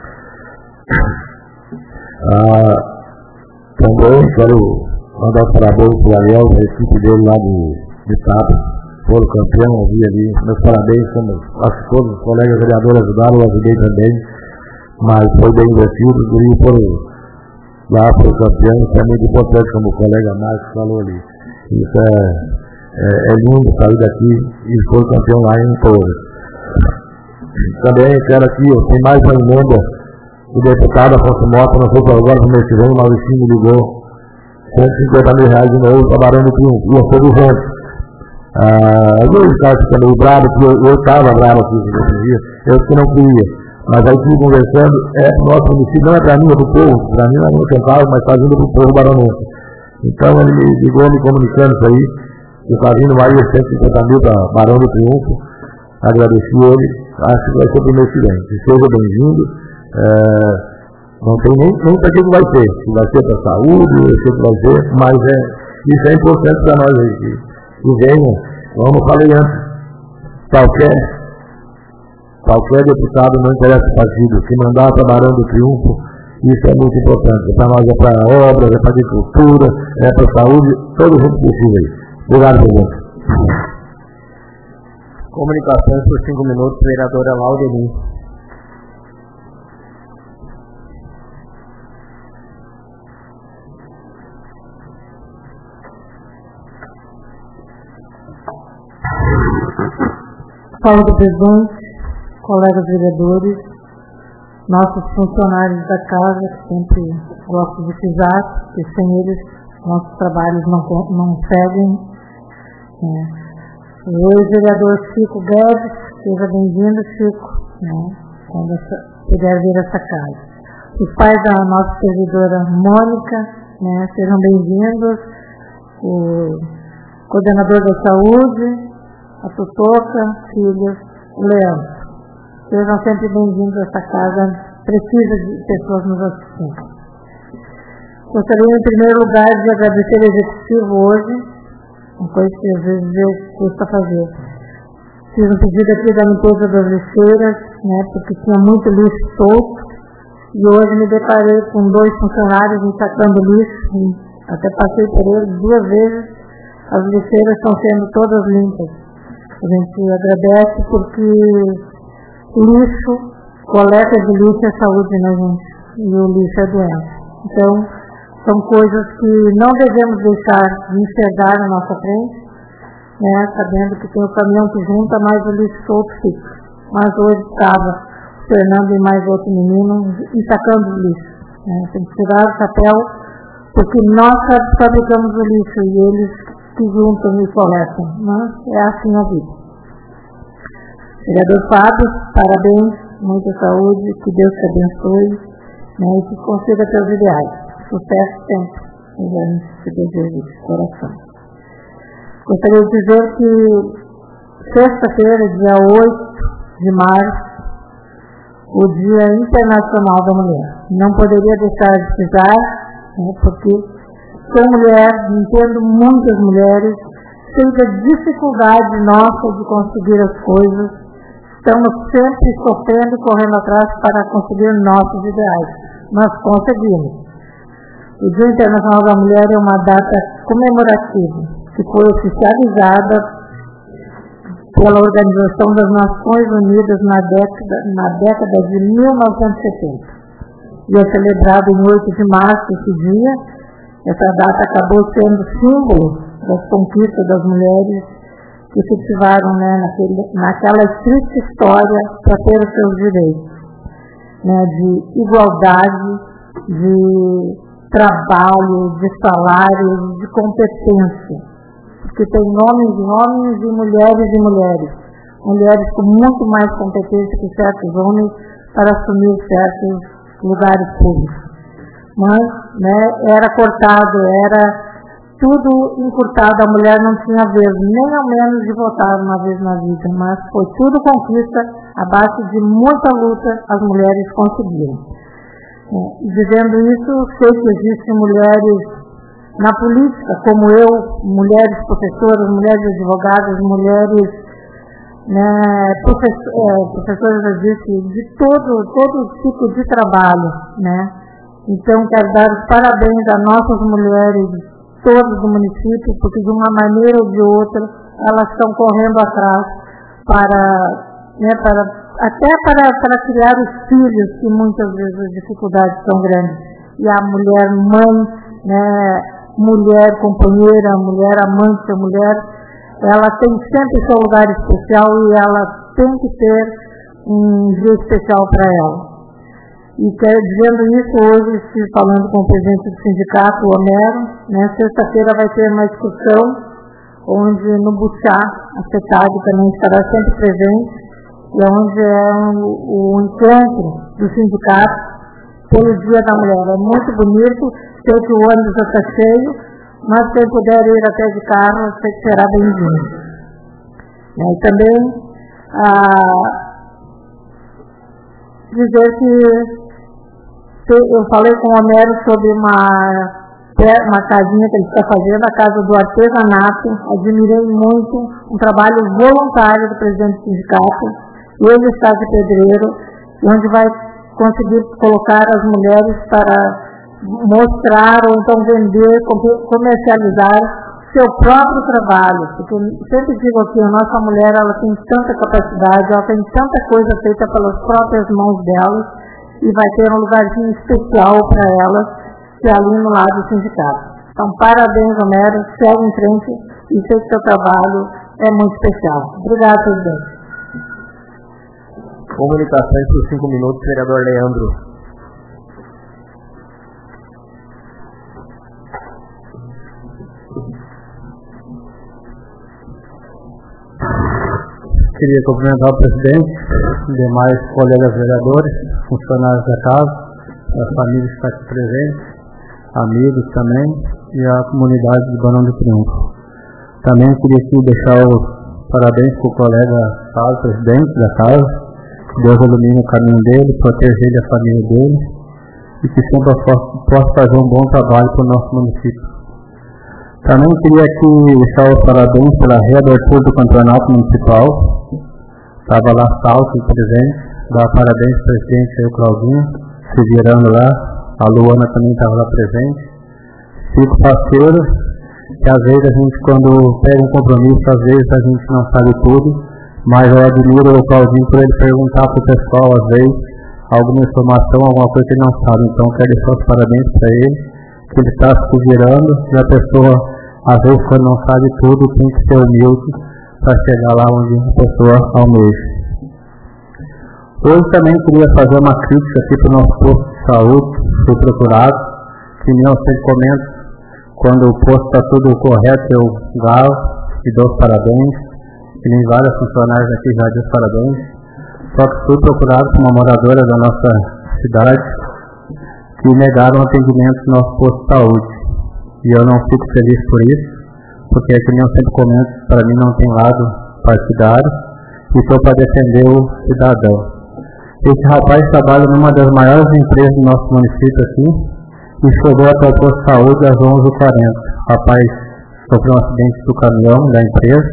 Também quero mandar os parabéns para o Ariel, a equipe dele lá de Tapa, foram campeão, eu vi ali, meus parabéns, acho que todos os colegas vereadores ajudaram, eu ajudei também, mas foi bem investido, o Guri lá foi campeão, isso é muito importante, como o colega Marcos falou ali. Isso é lindo sair daqui e foi campeão lá em Torres. Também quero aqui, tem mais uma emenda, o deputado Afonso Mota, não sei se agora no mês que vem, o Mauricinho me ligou, R$150 mil de novo, para Barão do Triunfo, e eu sou do Vento. Às vezes o cara fica meio bravo, porque eu estava bravo aqui nesse dia, eu que não queria, mas aí fui conversando, nosso município não é para mim, é do povo, para mim não é muito centavo, mas está vindo do povo baronense. Então ele me ligou me comunicando isso aí, que está vindo mais de 150 mil para Barão do Triunfo, agradeci ele, acho que vai ser o primeiro que vem, que seja bem-vindo, não tem nem para que vai ser, se vai ser para a saúde, eu sei que vai ser, mas isso é importante para nós aí, que venha, como eu falei antes, qualquer deputado, não interessa o partido, que mandar para Barão do Triunfo, isso é muito importante. Para nós é para obras, é para agricultura, é para saúde, todo mundo precisa aí. Obrigado, presidente. Comunicações por 5 minutos, vereadora Laudeli. Fala do presidente, colegas vereadores, nossos funcionários da casa, que sempre gosto de frisar, que sem eles nossos trabalhos não seguem. O ex-vereador Chico Guedes, seja bem-vindo, Chico, quando puder vir essa casa. Os pais da nossa servidora Mônica, sejam bem-vindos. O coordenador da saúde, a Tutoca, filhos, o Leandro. Sejam sempre bem-vindos a essa casa, precisa de pessoas nos assistindo. Gostaria, em primeiro lugar, de agradecer ao Executivo hoje, uma coisa que às vezes eu custa fazer. Fiz um pedido aqui da limpeza das lixeiras, porque tinha muito lixo solto, e hoje me deparei com 2 funcionários ensacando lixo, e até passei por eles 2 vezes, as lixeiras estão sendo todas limpas. A gente agradece porque lixo, coleta de lixo é saúde, né, gente? E o lixo é doença. Então, são coisas que não devemos deixar de enxergar na nossa frente, sabendo que tem o caminhão que junta, mas o lixo solto fica. Mas hoje estava o Fernando e mais outro menino ensacando o lixo. Tem que tirar o chapéu, porque nós fabricamos o lixo e eles que juntam e coletam. É assim a vida. Vereador Fábio, parabéns, muita saúde, que Deus te abençoe, né, e que consiga teus ideais. Sucesso sempre, se desejo de coração. Gostaria de dizer que sexta-feira, dia 8 de março, o Dia Internacional da Mulher. Não poderia deixar de citar, né, porque sou mulher, entendo muitas mulheres, sei da dificuldade nossa de conseguir as coisas, estamos sempre sofrendo e correndo atrás para conseguir nossos ideais, mas conseguimos. O Dia Internacional da Mulher é uma data comemorativa, que foi oficializada pela Organização das Nações Unidas na década de 1970. E é celebrado em 8 de março esse dia. Essa data acabou sendo símbolo das conquistas das mulheres que se ativaram, né, naquela triste história para ter os seus direitos, né, de igualdade, de trabalho, de salário, de competência. Porque tem homens e mulheres. Mulheres com muito mais competência que certos homens para assumir certos lugares públicos. Mas, né, era cortado, era tudo encurtado, a mulher não tinha vez, nem ao menos de votar uma vez na vida, mas foi tudo conquista, a base de muita luta as mulheres conseguiram. Dizendo isso, sei que existem mulheres na política, como eu, mulheres professoras, mulheres advogadas, mulheres, né, professoras de todo tipo de trabalho, né? Então quero dar os parabéns a nossas mulheres, todas do município, porque de uma maneira ou de outra elas estão correndo atrás até para criar os filhos, que muitas vezes as dificuldades são grandes. E a mulher mãe, né, mulher companheira, mulher amante, ela tem sempre seu lugar especial e ela tem que ter um dia especial para ela. E dizendo isso, hoje estive falando com o presidente do sindicato, o Homero, né, sexta-feira vai ter uma discussão onde no Buchá, a CETAG também estará sempre presente, e onde é o encontro do sindicato pelo Dia da Mulher. É muito bonito, sei que o ônibus está cheio, mas quem puder ir até de carro, sei que será bem-vindo. E também dizer que eu falei com o Homero sobre uma casinha que ele está fazendo, a Casa do Artesanato. Admirei muito um trabalho voluntário do presidente do sindicato. Ele está de pedreiro, onde vai conseguir colocar as mulheres para mostrar ou então vender, comercializar seu próprio trabalho. Porque sempre digo aqui, a nossa mulher ela tem tanta capacidade, ela tem tanta coisa feita pelas próprias mãos dela, e vai ter um lugarzinho especial para elas, que é ali no lado do sindicato. Então, parabéns, Homero, segue em frente e sei que seu trabalho é muito especial. Obrigado, presidente. Comunicações por 5 minutos, vereador Leandro. Queria cumprimentar o presidente, demais colegas vereadores, funcionários da casa, a família que está aqui presente, amigos também, e a comunidade de Barão do Triunfo. Também queria aqui deixar os parabéns para o colega Fábio, presidente da casa, que Deus ilumine o caminho dele, proteja ele e a família dele, e que sempre possa fazer um bom trabalho para o nosso município. Também queria aqui deixar os parabéns pela reabertura do campeonato municipal. Estava lá Salto presente, dar parabéns ao presidente aí, o Claudinho, se virando lá. A Luana também estava lá presente. Fico parceiro, que às vezes a gente, quando pega um compromisso, às vezes a gente não sabe tudo, mas eu admiro o Claudinho por ele perguntar para o pessoal, às vezes, alguma informação, alguma coisa que ele não sabe. Então, quero deixar os parabéns para ele, que ele está se virando, e a pessoa, às vezes, quando não sabe tudo, tem que ser humilde para chegar lá onde a pessoa almeja. Hoje também queria fazer uma crítica aqui para o nosso posto de saúde, fui procurado, que nem eu sempre comento, quando o posto está tudo correto, eu galo e dou os parabéns. que nem vários funcionários aqui já dizem parabéns. Só que fui procurado por uma moradora da nossa cidade que negaram atendimento no nosso posto de saúde. E eu não fico feliz por isso, porque é que nem eu sempre comento, para mim não tem lado partidário, e estou para defender o cidadão. Esse rapaz trabalha numa das maiores empresas do nosso município aqui, e chegou até o posto de saúde às 11h40. O rapaz sofreu um acidente do caminhão da empresa,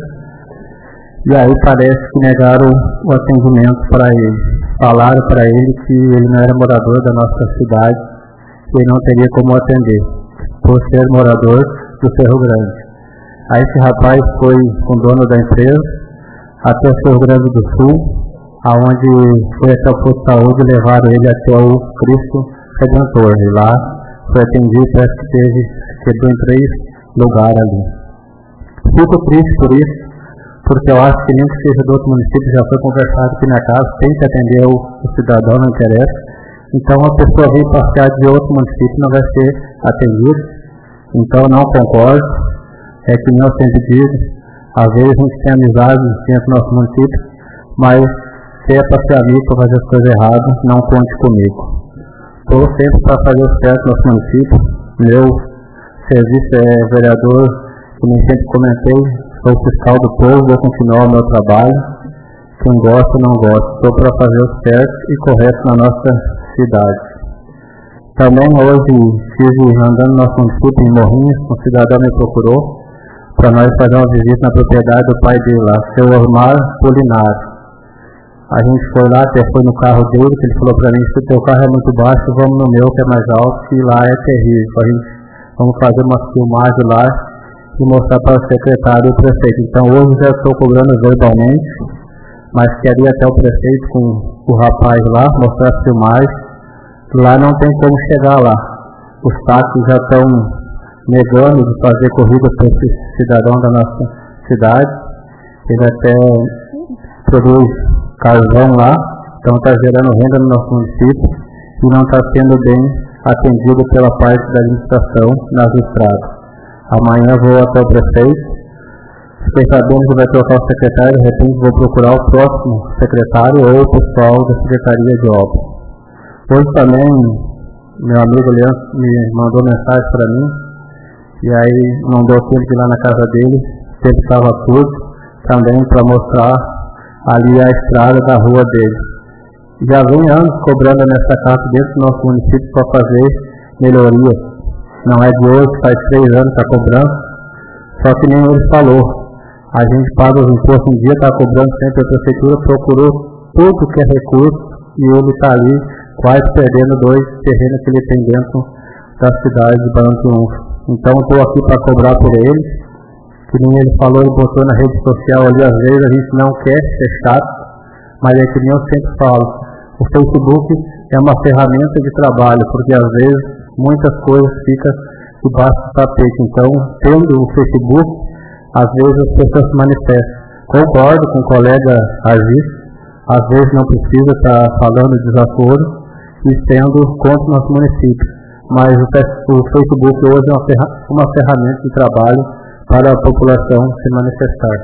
e aí parece que negaram o atendimento para ele. Falaram para ele que ele não era morador da nossa cidade, que ele não teria como atender, por ser morador do Cerro Grande. Aí esse rapaz foi com o dono da empresa até o Cerro Grande do Sul, aonde foi até o posto de saúde e levaram ele até o Cristo Redentor. E lá foi atendido, parece que quebrou em 3 lugares ali. Fico triste por isso, porque eu acho que nem que seja do outro município, já foi conversado aqui na casa, tem que atender o cidadão, não interessa. Então a pessoa vem passear de outro município não vai ser atendida. Então não concordo. É que nem eu sempre digo, às vezes a gente tem amizade dentro do nosso município, mas se é para ser amigo, para fazer as coisas erradas, não conte comigo. Estou sempre para fazer o certo no nosso município. Meu serviço é vereador, como eu sempre comentei, sou fiscal do povo, vou continuar o meu trabalho. Quem gosta, não gosta. Estou para fazer o certo e correto na nossa cidade. Também hoje estive andando no nosso município em Morrinhos, um cidadão me procurou para nós fazer uma visita na propriedade do pai dele lá, seu Osmar Polinário. A gente foi lá, até foi no carro dele, que ele falou para mim, se o teu carro é muito baixo, vamos no meu que é mais alto, que lá é terrível. A gente vamos fazer uma filmagem lá e mostrar para o secretário e o prefeito. Então hoje já estou cobrando verbalmente, mas quero ir até o prefeito com o rapaz lá, mostrar as filmagens. Lá não tem como chegar lá. Os táxis já estão negando de fazer corrida para esse cidadão da nossa cidade. Ele até produz carvão lá, então está gerando renda no nosso município e não está sendo bem atendido pela parte da administração nas estradas. Amanhã vou até o prefeito, fiquei sabendo que vai trocar o secretário, de repente vou procurar o próximo secretário ou o pessoal da Secretaria de Obras. Hoje também, meu amigo Leandro me mandou mensagem para mim, e aí não deu tempo de ir lá na casa dele, sempre estava tudo, também para mostrar ali a estrada da rua dele. Já vem anos cobrando nessa casa dentro do nosso município para fazer melhorias. Não é de hoje, faz 3 anos que está cobrando, só que nem ele falou. A gente paga os impostos, um dia está cobrando sempre, a prefeitura procurou tudo que é recurso e ele está ali quase perdendo 2 terrenos que ele tem dentro da cidade de Barão do Triunfo. Então estou aqui para cobrar por ele, que nem ele falou, ele botou na rede social ali, às vezes a gente não quer ser chato, mas é que nem eu sempre falo, o Facebook é uma ferramenta de trabalho, porque às vezes muitas coisas ficam debaixo do tapete. Então, tendo o Facebook, às vezes as pessoas se manifestam. Concordo com o colega Agis, às vezes não precisa estar falando de desaforo e sendo contra o nosso município. Mas o Facebook hoje é uma ferramenta de trabalho para a população se manifestar.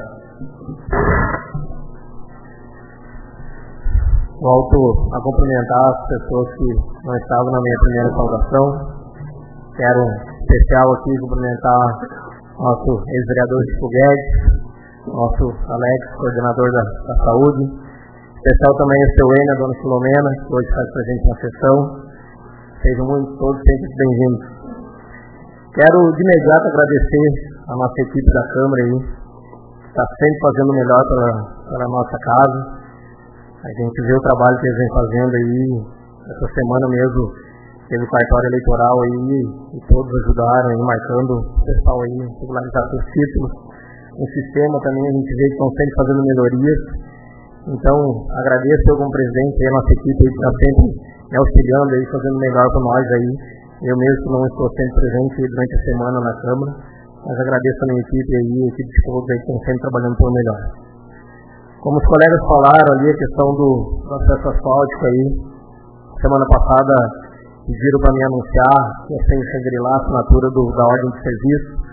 Volto a cumprimentar as pessoas que não estavam na minha primeira saudação. Quero, em especial aqui, cumprimentar nosso ex-vereador Chico Guedes, nosso Alex, coordenador da saúde. Em especial também a seu Ena, a dona Filomena, que hoje faz presente na sessão. Sejam todos sempre bem-vindos. Quero de imediato agradecer a nossa equipe da Câmara aí, que está sempre fazendo o melhor para a nossa casa. A gente vê o trabalho que eles vêm fazendo aí. Essa semana mesmo teve o cartório eleitoral aí e todos ajudaram aí, marcando o pessoal aí, regularizar seus títulos. O sistema também a gente vê que estão sempre fazendo melhorias. Então, agradeço eu como presidente e a nossa equipe aí que está sempre me auxiliando aí, fazendo melhor para nós aí. Eu mesmo não estou sempre presente durante a semana na Câmara, mas agradeço a minha equipe aí, a equipe de todos aí que estão sempre trabalhando pelo melhor. Como os colegas falaram ali, a questão do processo asfáltico aí, semana passada pediram para me anunciar que ia ser em Xangri-Lá a assinatura da ordem de serviço.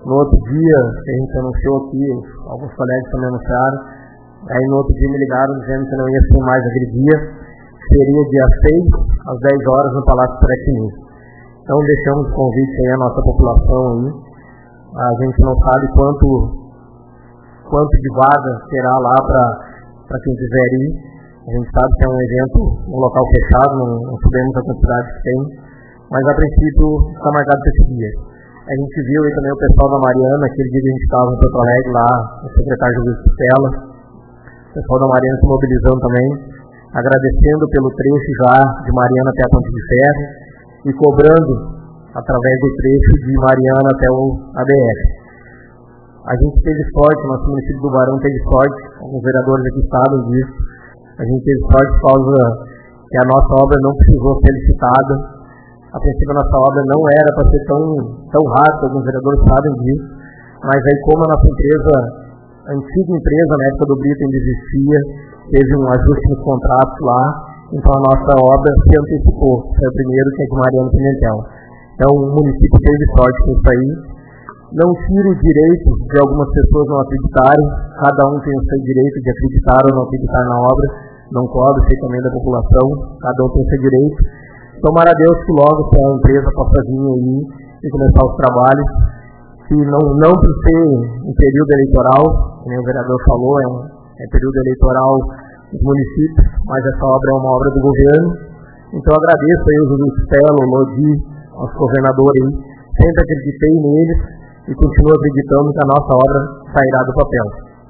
No outro dia, que a gente anunciou aqui, alguns colegas também anunciaram, aí no outro dia me ligaram dizendo que não ia ser mais aquele dia, seria dia 6, às 10 horas, no Palácio Piratini. Então deixamos o convite aí à nossa população aí. A gente não sabe quanto de vaga terá lá para quem quiser ir. A gente sabe que é um evento, um local fechado, não sabemos a quantidade que tem, mas a princípio está marcado para esse dia. A gente viu aí também o pessoal da Mariana, aquele dia que a gente estava em Porto Alegre lá, o secretário José Stella, o pessoal da Mariana se mobilizando também, agradecendo pelo trecho já de Mariana até a Ponte de Ferro e cobrando através do trecho de Mariana até o ABF. A gente teve sorte, nosso município do Barão teve sorte, alguns vereadores aqui sabem disso, a gente teve sorte por causa que a nossa obra não precisou ser licitada. A princípio a nossa obra não era para ser tão rápida, alguns vereadores sabem disso, mas aí como a nossa empresa, a antiga empresa na época do Brito ainda existia, teve um ajuste nos contratos lá, então a nossa obra se antecipou, foi o primeiro que é de Mariana Pimentel. Então o município teve sorte com isso aí. Não tira o direito de algumas pessoas não acreditarem, cada um tem o seu direito de acreditar ou não acreditar na obra, não cobra o também da população, cada um tem o seu direito. Tomara a Deus que logo a empresa possa vir aí e começar os trabalhos, que não por ser em período eleitoral, como o vereador falou, é período eleitoral dos municípios, mas essa obra é uma obra do governo. Então agradeço aí o José Stella, o Lodi, nosso governador aí, sempre acreditei neles e continuo acreditando que a nossa obra sairá do papel.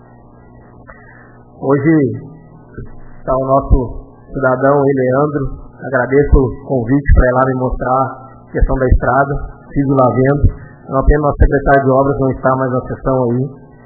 Hoje está o nosso cidadão aí, Leandro, agradeço o convite para ir lá me mostrar a questão da estrada, sigo lá vendo, não apenas nosso secretário de obras não está mais na sessão aí,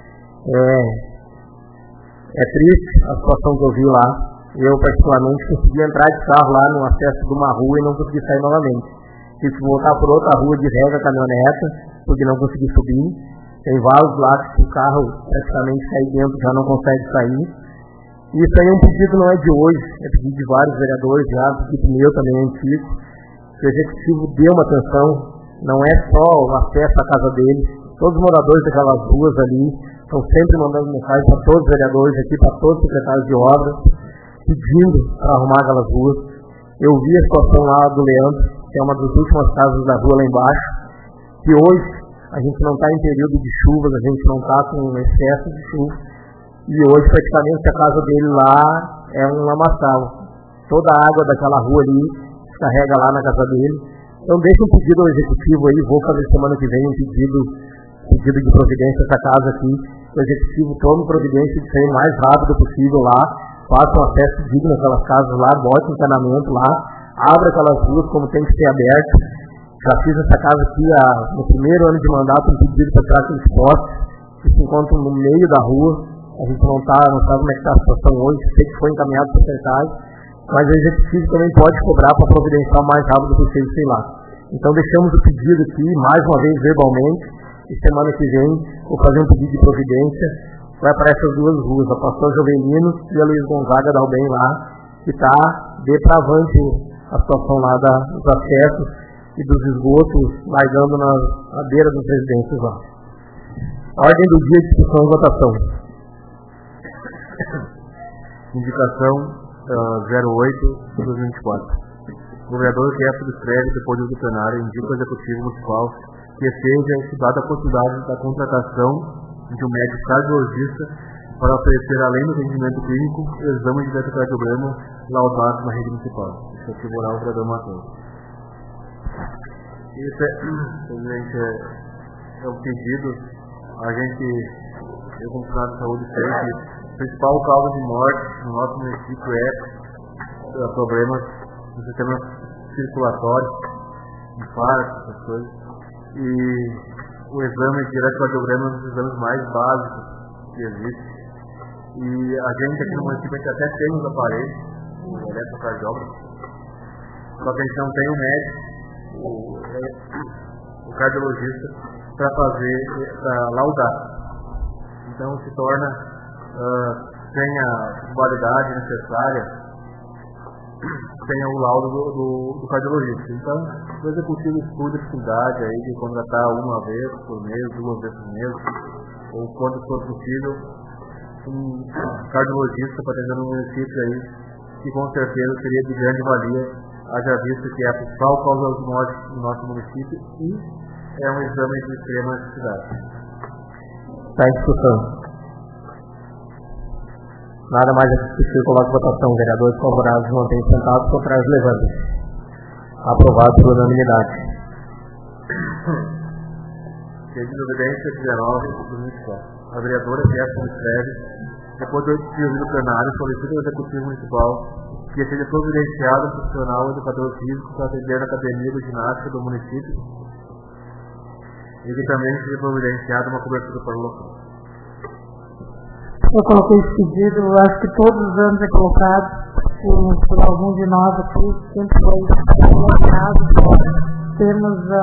é triste a situação que eu vi lá, eu particularmente consegui entrar de carro lá no acesso de uma rua e não consegui sair novamente, tive que voltar por outra rua de rega caminhoneta, porque não consegui subir, tem vários lá que o carro praticamente sai dentro, já não consegue sair. Isso aí é um pedido, não é de hoje, é pedido de vários vereadores já, pedido meu também é antigo, que o executivo dê uma atenção, não é só o acesso à casa deles, todos os moradores daquelas ruas ali estão sempre mandando mensagem para todos os vereadores aqui, para todos os secretários de obras, pedindo para arrumar aquelas ruas. Eu vi a situação lá do Leandro, que é uma das últimas casas da rua lá embaixo, que hoje a gente não está em período de chuvas, a gente não está com excesso de chuva, e hoje praticamente a casa dele lá é um lamaçal. Toda a água daquela rua ali se carrega lá na casa dele. Então deixa um pedido ao executivo aí, vou fazer semana que vem um pedido de providência essa casa aqui, o executivo tome providência de sair o mais rápido possível lá, faça um acesso digno àquelas casas lá, bote um encanamento lá, abra aquelas ruas como tem que ser aberto. Já fiz essa casa aqui no primeiro ano de mandato, um pedido para tirar aqueles postes que se encontram no meio da rua. A gente não sabe como é que está a situação hoje, sei que foi encaminhado para o secretário, mas o executivo também pode cobrar para providenciar o mais rápido possível, sei lá. Então deixamos o pedido aqui, mais uma vez verbalmente, e semana que vem vou fazer um pedido de providência, vai para essas duas ruas, a Pastor Jovelino e a Luiz Gonzaga da Albem lá, que está depravante a situação lá dos acessos e dos esgotos, largando na beira dos residências lá. Ordem do dia, discussão e votação. Indicação 08/2024. O vereador Jefferson do Freire, depois do plenário, indica ao Executivo Municipal que seja estudada a possibilidade da contratação de um médico cardiologista para oferecer, além do atendimento clínico, exame de eletrocardiograma laudato na rede municipal. Executivo oral, o vereador Matheus. Isso é um pedido. Eu como funcionário de saúde sei que o principal causa de morte no nosso município é problemas no sistema circulatório, infarto, essas coisas. E o exame de eletrocardiograma é um dos exames mais básicos que existe. E a gente aqui no município a gente até tem os aparelhos, o eletrocardiógrafo, só que a gente não tem um médico, o cardiologista, para laudar. Então se torna sem a qualidade necessária tenha o laudo do cardiologista. Então, o executivo estuda a dificuldade aí de contratar uma vez por mês, 2 vezes por mês, ou quando for possível, um cardiologista para atender no município aí, que com certeza seria de grande valia, haja visto que é a principal causa de morte do nosso município e é um exame de extrema necessidade. Está em discussão. Nada mais a discutir, coloco votação. Vereadores favoráveis mantêm sentados, contrários levantam-se. Aprovado por unanimidade. Pedido de evidência 19 do 2024. A vereadora Jéssica Escreve, depois do dias do plenário, solicita ao Executivo Municipal que seja providenciado um profissional educador físico para atender na academia de ginástica do município e que também seja providenciada uma cobertura para o local. Eu coloquei esse pedido, acho que todos os anos é colocado por algum de nós aqui, sempre foi colocado. Temos a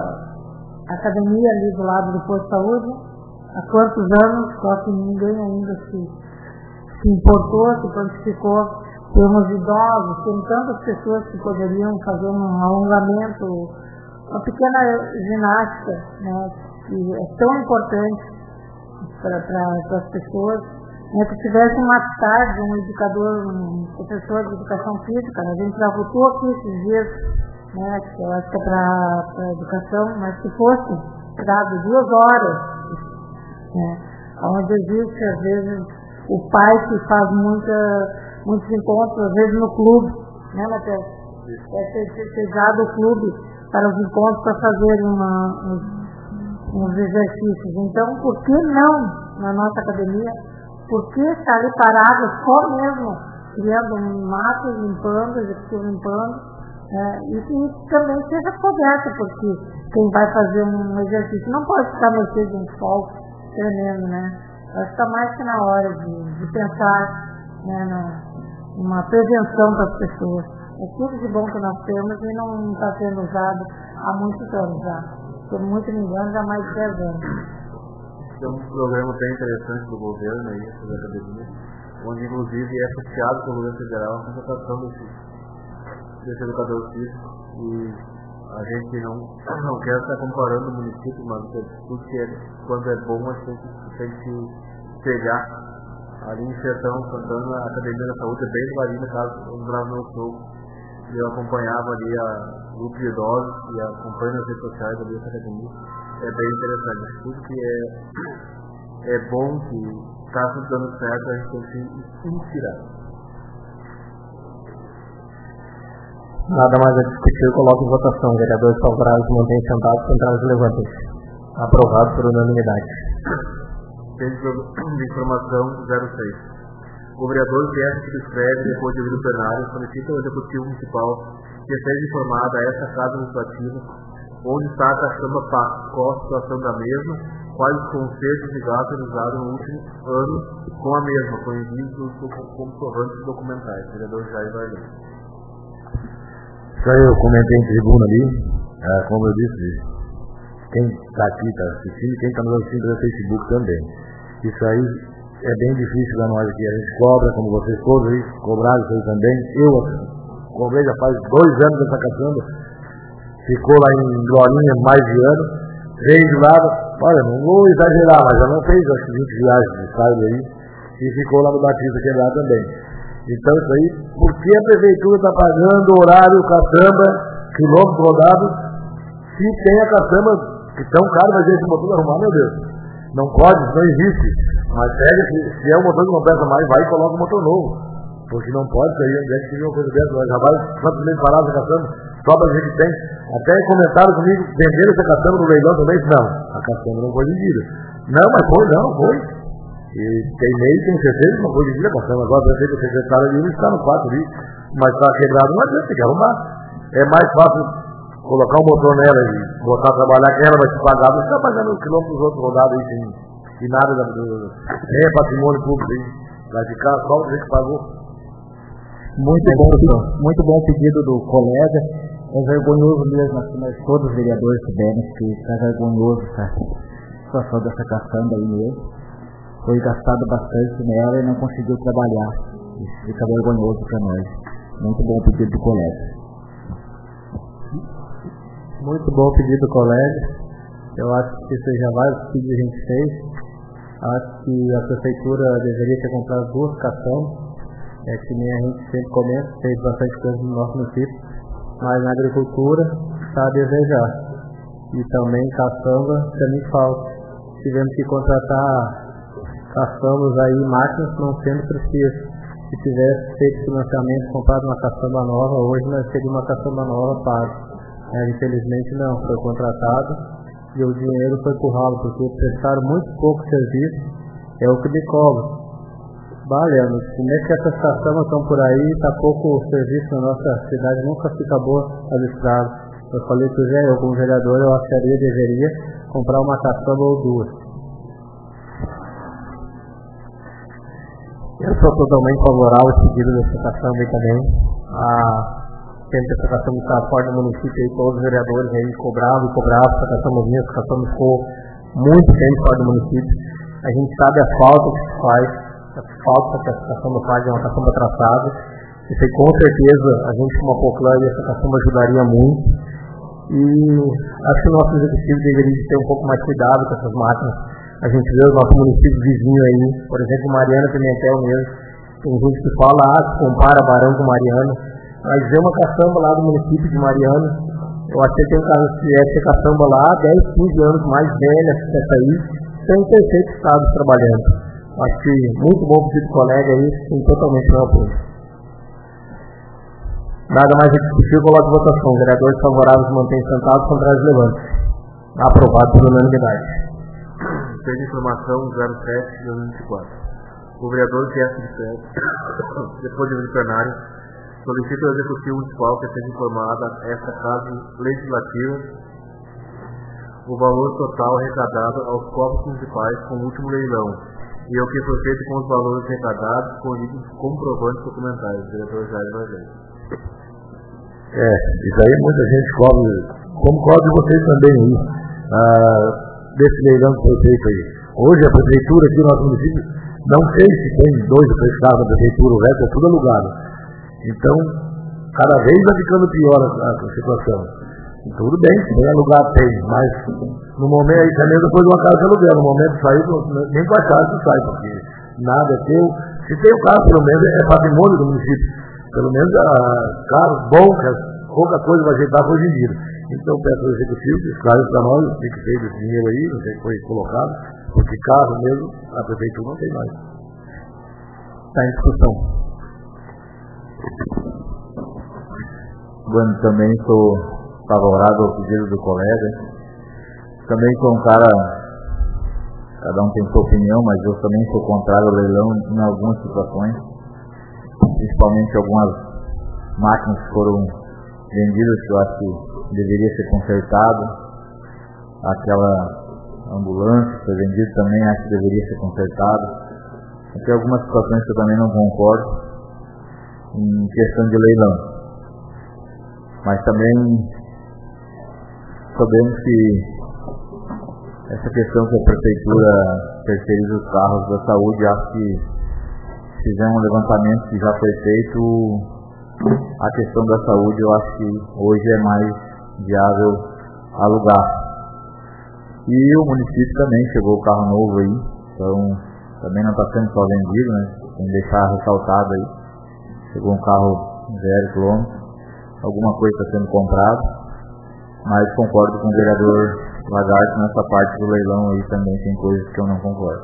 academia ali do lado do posto de saúde, há quantos anos, só que ninguém ainda se importou, se prontificou. Temos idosos, temos tantas pessoas que poderiam fazer um alongamento, uma pequena ginástica, né, que é tão importante para as pessoas, né, que tivesse uma tarde, um educador, um professor de educação física. A gente já votou aqui esses dias, né, que eu acho que é para a educação, mas que fosse dado 2 horas, né, onde existe às vezes o pai que faz muitos encontros, às vezes no clube, né, Matheus? Ter dado o clube para os encontros para fazer uns exercícios. Então, por que não na nossa academia? Por que estar ali parado só mesmo, criando um mato, limpando, executivo limpando, e que também seja coberto, porque quem vai fazer um exercício não pode ficar mexendo em sol tremendo, né? Acho que está mais que na hora de pensar, né, numa prevenção para as pessoas. É tudo de bom que nós temos e não está sendo usado há muitos anos já. Se eu muito me engano, já há mais de 10 anos. É um programa bem interessante do governo aí, sobre a academia, onde inclusive é associado pelo governo federal a contratação desse educador físico. E a gente não quer estar comparando o município, mas porque quando é bom a gente tem que pegar. Ali em Sertão, Santana, a Academia da Saúde é bem devagarinho, no caso, onde eu no sul. Eu acompanhava ali a grupo de idosos e acompanho nas redes sociais ali essa academia. É bem interessante. Tudo que é bom, que está dando certo, a gente tem que inspirar. Nada mais a discutir, coloco em votação. Vereadores favoráveis mantêm sentados, contrários levantem-se. Aprovado por unanimidade. Pedido de informação 06. O vereador que escreve depois de ouvir o plenário solicita ao Executivo Municipal que seja informada a essa Casa Legislativa onde está a caçamba PAC, qual a situação da mesma, quais os concertos e gastos realizados no último ano com a mesma, com envios dos comprovantes documentais. Vereador Jair Varley. Isso aí eu comentei em tribuna ali, como eu disse, quem está aqui está assistindo, quem está nos assistindo no Facebook também. Isso aí é bem difícil para nós aqui. A gente cobra, como vocês todos aí, cobraram isso aí também. Eu cobrei já faz 2 anos essa caçamba. Ficou lá em Glorinha mais de ano. Veio de lado, olha, não vou exagerar, mas já não fez acho que 20 viagens de sábado aí. E ficou lá no Batista quebrado também. Então isso aí, por que a prefeitura está pagando horário caçamba, quilômetros rodados, se tem a caçamba que tão caro, mas esse motor arrumar, meu Deus. Não pode, não existe. Mas pega, se é um motor que não pesa mais, vai e coloca um motor novo. Porque não pode sair, onde é que tem uma coisa dessa, já vai quantos meses parados a caçamba, sobra a gente tem. Até comentaram comigo, venderam essa caçamba no leilão também, não, a caçamba não foi vendida. Não, mas foi. E tem meio, tenho certeza que não foi vendida a caçamba. Agora eu sei que o secretário ali não está no 4 ali, mas está quebrado, não adianta, tem que arrumar. É mais fácil colocar um motor nela e botar a trabalhar, que ela vai te pagar, você está pagando os quilômetros dos outros rodados aí, e nada é patrimônio público aí, vai ficar só o que pagou. Muito bom pedido do colega. É vergonhoso mesmo, assim, nós todos os vereadores soubemos que está vergonhoso essa situação dessa caçamba aí mesmo. Foi gastado bastante nela e não conseguiu trabalhar. Isso fica vergonhoso para nós. Muito bom pedido do colega. Muito bom pedido do colega. Eu acho que isso já vários pedidos a gente fez. Acho que a prefeitura deveria ter comprado 2 caçambas. Que nem a gente sempre comenta, fez bastante coisa no nosso município, mas na agricultura está a desejar. E também caçamba também falta. Tivemos que contratar caçambas aí, máquinas não sendo preciso. Se tivesse feito financiamento, comprado uma caçamba nova, hoje nós teríamos uma caçamba nova paga. Infelizmente não, foi contratado e o dinheiro foi pro ralo, porque prestaram muito pouco serviço, é o que me cobra. Valendo, como é que essas caçambas estão por aí, está pouco serviço na nossa cidade, nunca fica boa as estradas. Eu falei que eu como vereador, eu acharia que deveria comprar uma caçamba ou 2. Eu sou totalmente favorável ao pedido dessa caçamba aí também. Sempre essa caçamba está fora do município aí, todos os vereadores aí cobravam, essa caçamba vinha, essa caçamba ficou muito tempo fora do município. A gente sabe a falta que se faz, a falta que essa caçamba faz é uma caçamba traçada. Isso aí com certeza a gente como a Poclã e essa caçamba ajudaria muito. E acho que o nosso executivo deveria ter um pouco mais cuidado com essas máquinas. A gente vê o nosso município vizinho aí, por exemplo, Mariana Pimentel mesmo. Tem gente que fala, que compara Barão com Mariana. Mas vê uma caçamba lá do município de Mariana. Eu acho que tem um caso que essa caçamba lá, 10, 15 anos mais velha que essa aí, tem perfeito estado trabalhando. Acho que muito bom pedir do colega aí, tem totalmente meu apoio. Nada mais a discutir, coloco a votação. Vereadores favoráveis mantêm sentados, contrários levantes. Aprovado por unanimidade. Pede informação 07/2024. O vereador Gerson de Fred, depois do plenário, solicita ao Executivo Municipal que seja informada esta Casa Legislativa o valor total arrecadado aos cofres municipais com o último leilão e o que foi feito com os valores arrecadados com comprovantes documentais. Vereador Jair Vargas. Isso aí muita gente cobre, como cobre vocês também aí, desse leilão que foi feito aí. Hoje a prefeitura aqui no nosso município, não sei se tem 2 ou 3 carros na prefeitura, o resto é tudo alugado. Então, cada vez vai ficando pior a situação. Tudo bem, se tem alugado tem, mas no momento aí também depois de uma casa de aluguel, no momento de sair, nem com a casa sai, porque nada é teu. Se tem o carro, pelo menos é patrimônio do município. Pelo menos carros bons, pouca coisa vai ajeitar hoje em dia. Então peço ao Executivo que esclarece para nós o que fez esse dinheiro aí, não sei que foi colocado, porque carro mesmo a prefeitura não tem mais. Está em discussão. Bueno, também sou favorável ao pedido do colega. Também sou um cara, cada um tem sua opinião, mas eu também sou contrário ao leilão em algumas situações, principalmente algumas máquinas que foram vendidas que eu acho que deveria ser consertado. Aquela ambulância que foi vendida também acho que deveria ser consertado. Tem algumas situações que eu também não concordo em questão de leilão. Mas também sabemos que essa questão que a prefeitura terceiriza os carros da saúde, acho que se fizer um levantamento que já foi feito, a questão da saúde eu acho que hoje é mais viável alugar. E o município também chegou o carro novo aí, então também não está sendo só vendido, né? Tem que deixar ressaltado aí. Chegou um carro 0 km, alguma coisa está sendo comprada, mas concordo com o vereador Lagarde nessa parte do leilão aí também tem coisas que eu não concordo.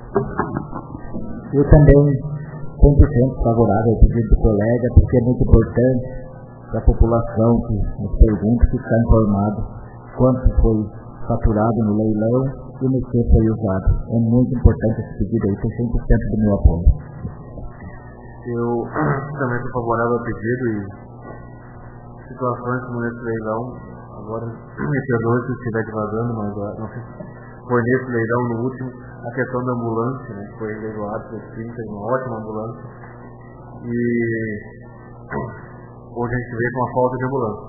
Eu também 100% favorável ao pedido do colega, porque é muito importante para a população que nos pergunta ficar informado quanto foi faturado no leilão e no que foi usado. É muito importante esse pedido aí, tem 100% do meu apoio. Eu também sou favorável ao pedido e situações como esse leilão, agora me perdoe se estiver devagando, mas não sei se foi nesse leilão no último, a questão da ambulância, né, que foi leiloado por 30, uma ótima ambulância, e hoje a gente vê com a falta de ambulância.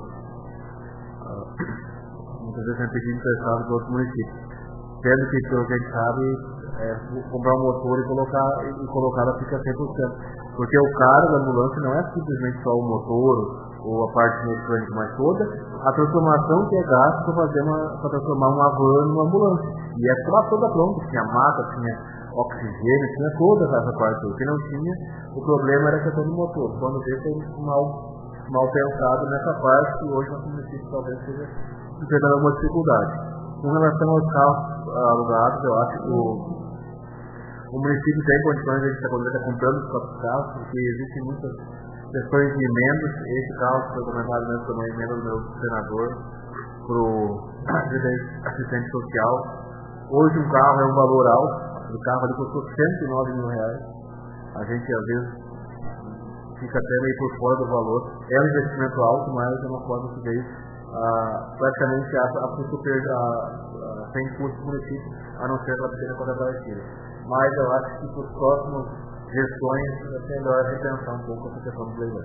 Muitas vezes a gente pedindo emprestado de outros municípios. Sendo que, pelo que a gente sabe, comprar um motor e colocar ela fica 100%. Porque o caro da ambulância não é simplesmente só o motor ou a parte mecânica, mas toda a transformação que é gasta para transformar uma van numa ambulância. E é toda pronta, tinha maca, tinha oxigênio, tinha toda essa parte. O que não tinha, o problema era a questão do motor. Quando vê, foi mal pensado nessa parte, e hoje nós município talvez esteja enfrentando alguma dificuldade. Com relação aos carros alugados, eu acho que o município tem condições de estar comprando os próprios carros, porque existem muitas questões de emendas. Esse carro que foi comentado mesmo também, emenda do meu senador, para o assistente social. Hoje um carro é um valor alto, o carro ali custou R$109 mil. A gente às vezes fica até meio por fora do valor. É um investimento alto, mas é uma forma que veio praticamente sem custo do município, a não ser pela pequena contrapartida. Mas eu acho que para os próximos gestões é melhor repensar um pouco essa questão do leilão.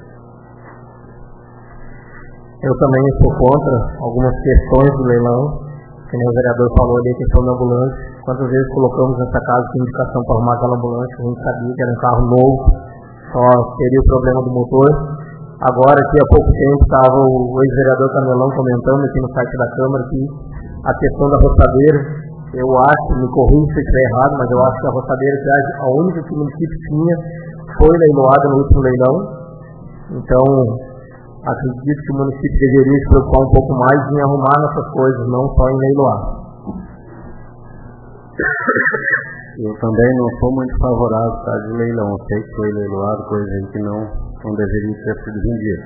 Eu também sou contra algumas questões do leilão, que nem o vereador falou ali, a questão da ambulância. Quantas vezes colocamos nessa casa com indicação para arrumar aquela ambulância, a gente sabia que era um carro novo, só teria o problema do motor. Agora, aqui há pouco tempo, estava o ex-vereador Carmelão comentando aqui no site da Câmara que a questão da roçadeira, eu acho, me corrija se eu estiver errado, mas eu acho que a roçadeira, que a única que o município tinha, foi leiloada no último leilão. Então, acredito que o município deveria se preocupar um pouco mais em arrumar nessas coisas, não só em leiloar. Eu também não sou muito favorável a de leilão. Eu sei que foi leiloado, coisa que não deveria ter sido vendida.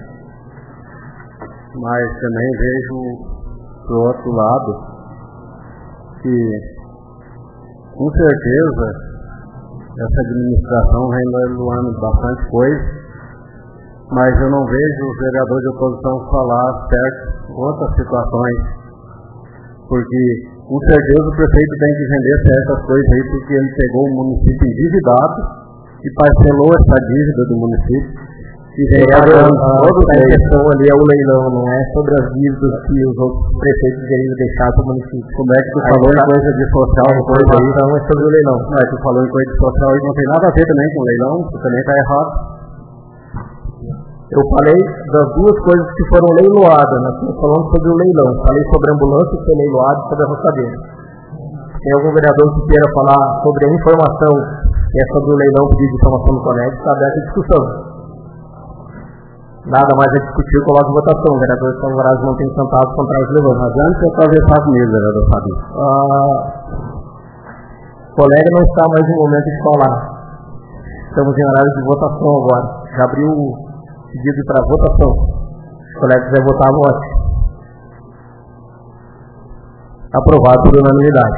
Mas também vejo, do outro lado, que com certeza essa administração vem leiloando bastante coisa, mas eu não vejo o vereador de oposição falar certo outras situações, porque com certeza o prefeito tem que vender certas coisas aí, porque ele pegou o município endividado e parcelou essa dívida do município. E vem pagando todo o questão ali é o leilão, não é sobre as dívidas que os outros prefeitos deveriam deixar para o município. Como é que tu falou em coisa de social, coisa aí? Então é sobre o leilão. Mas tu falou em coisa de social e não tem nada a ver também com o leilão, tu também está errado. Eu falei das duas coisas que foram leiloadas, nós estamos falando sobre o leilão. Falei sobre a ambulância que foi leiloada e sobre a roçadeira. Tem algum vereador que queira falar sobre a informação que é sobre o leilão pedido de informação do Coneg, está aberta a discussão. Nada mais a discutir, coloca em votação. Vereadores favoráveis não têm sentados contrários levantados. Mas antes eu conversar comigo, vereador Fábio. O colega não está mais no momento de falar. Estamos em horário de votação agora. Já abriu o pedido para votação. Os colegas vão votar a voto. Aprovado por unanimidade.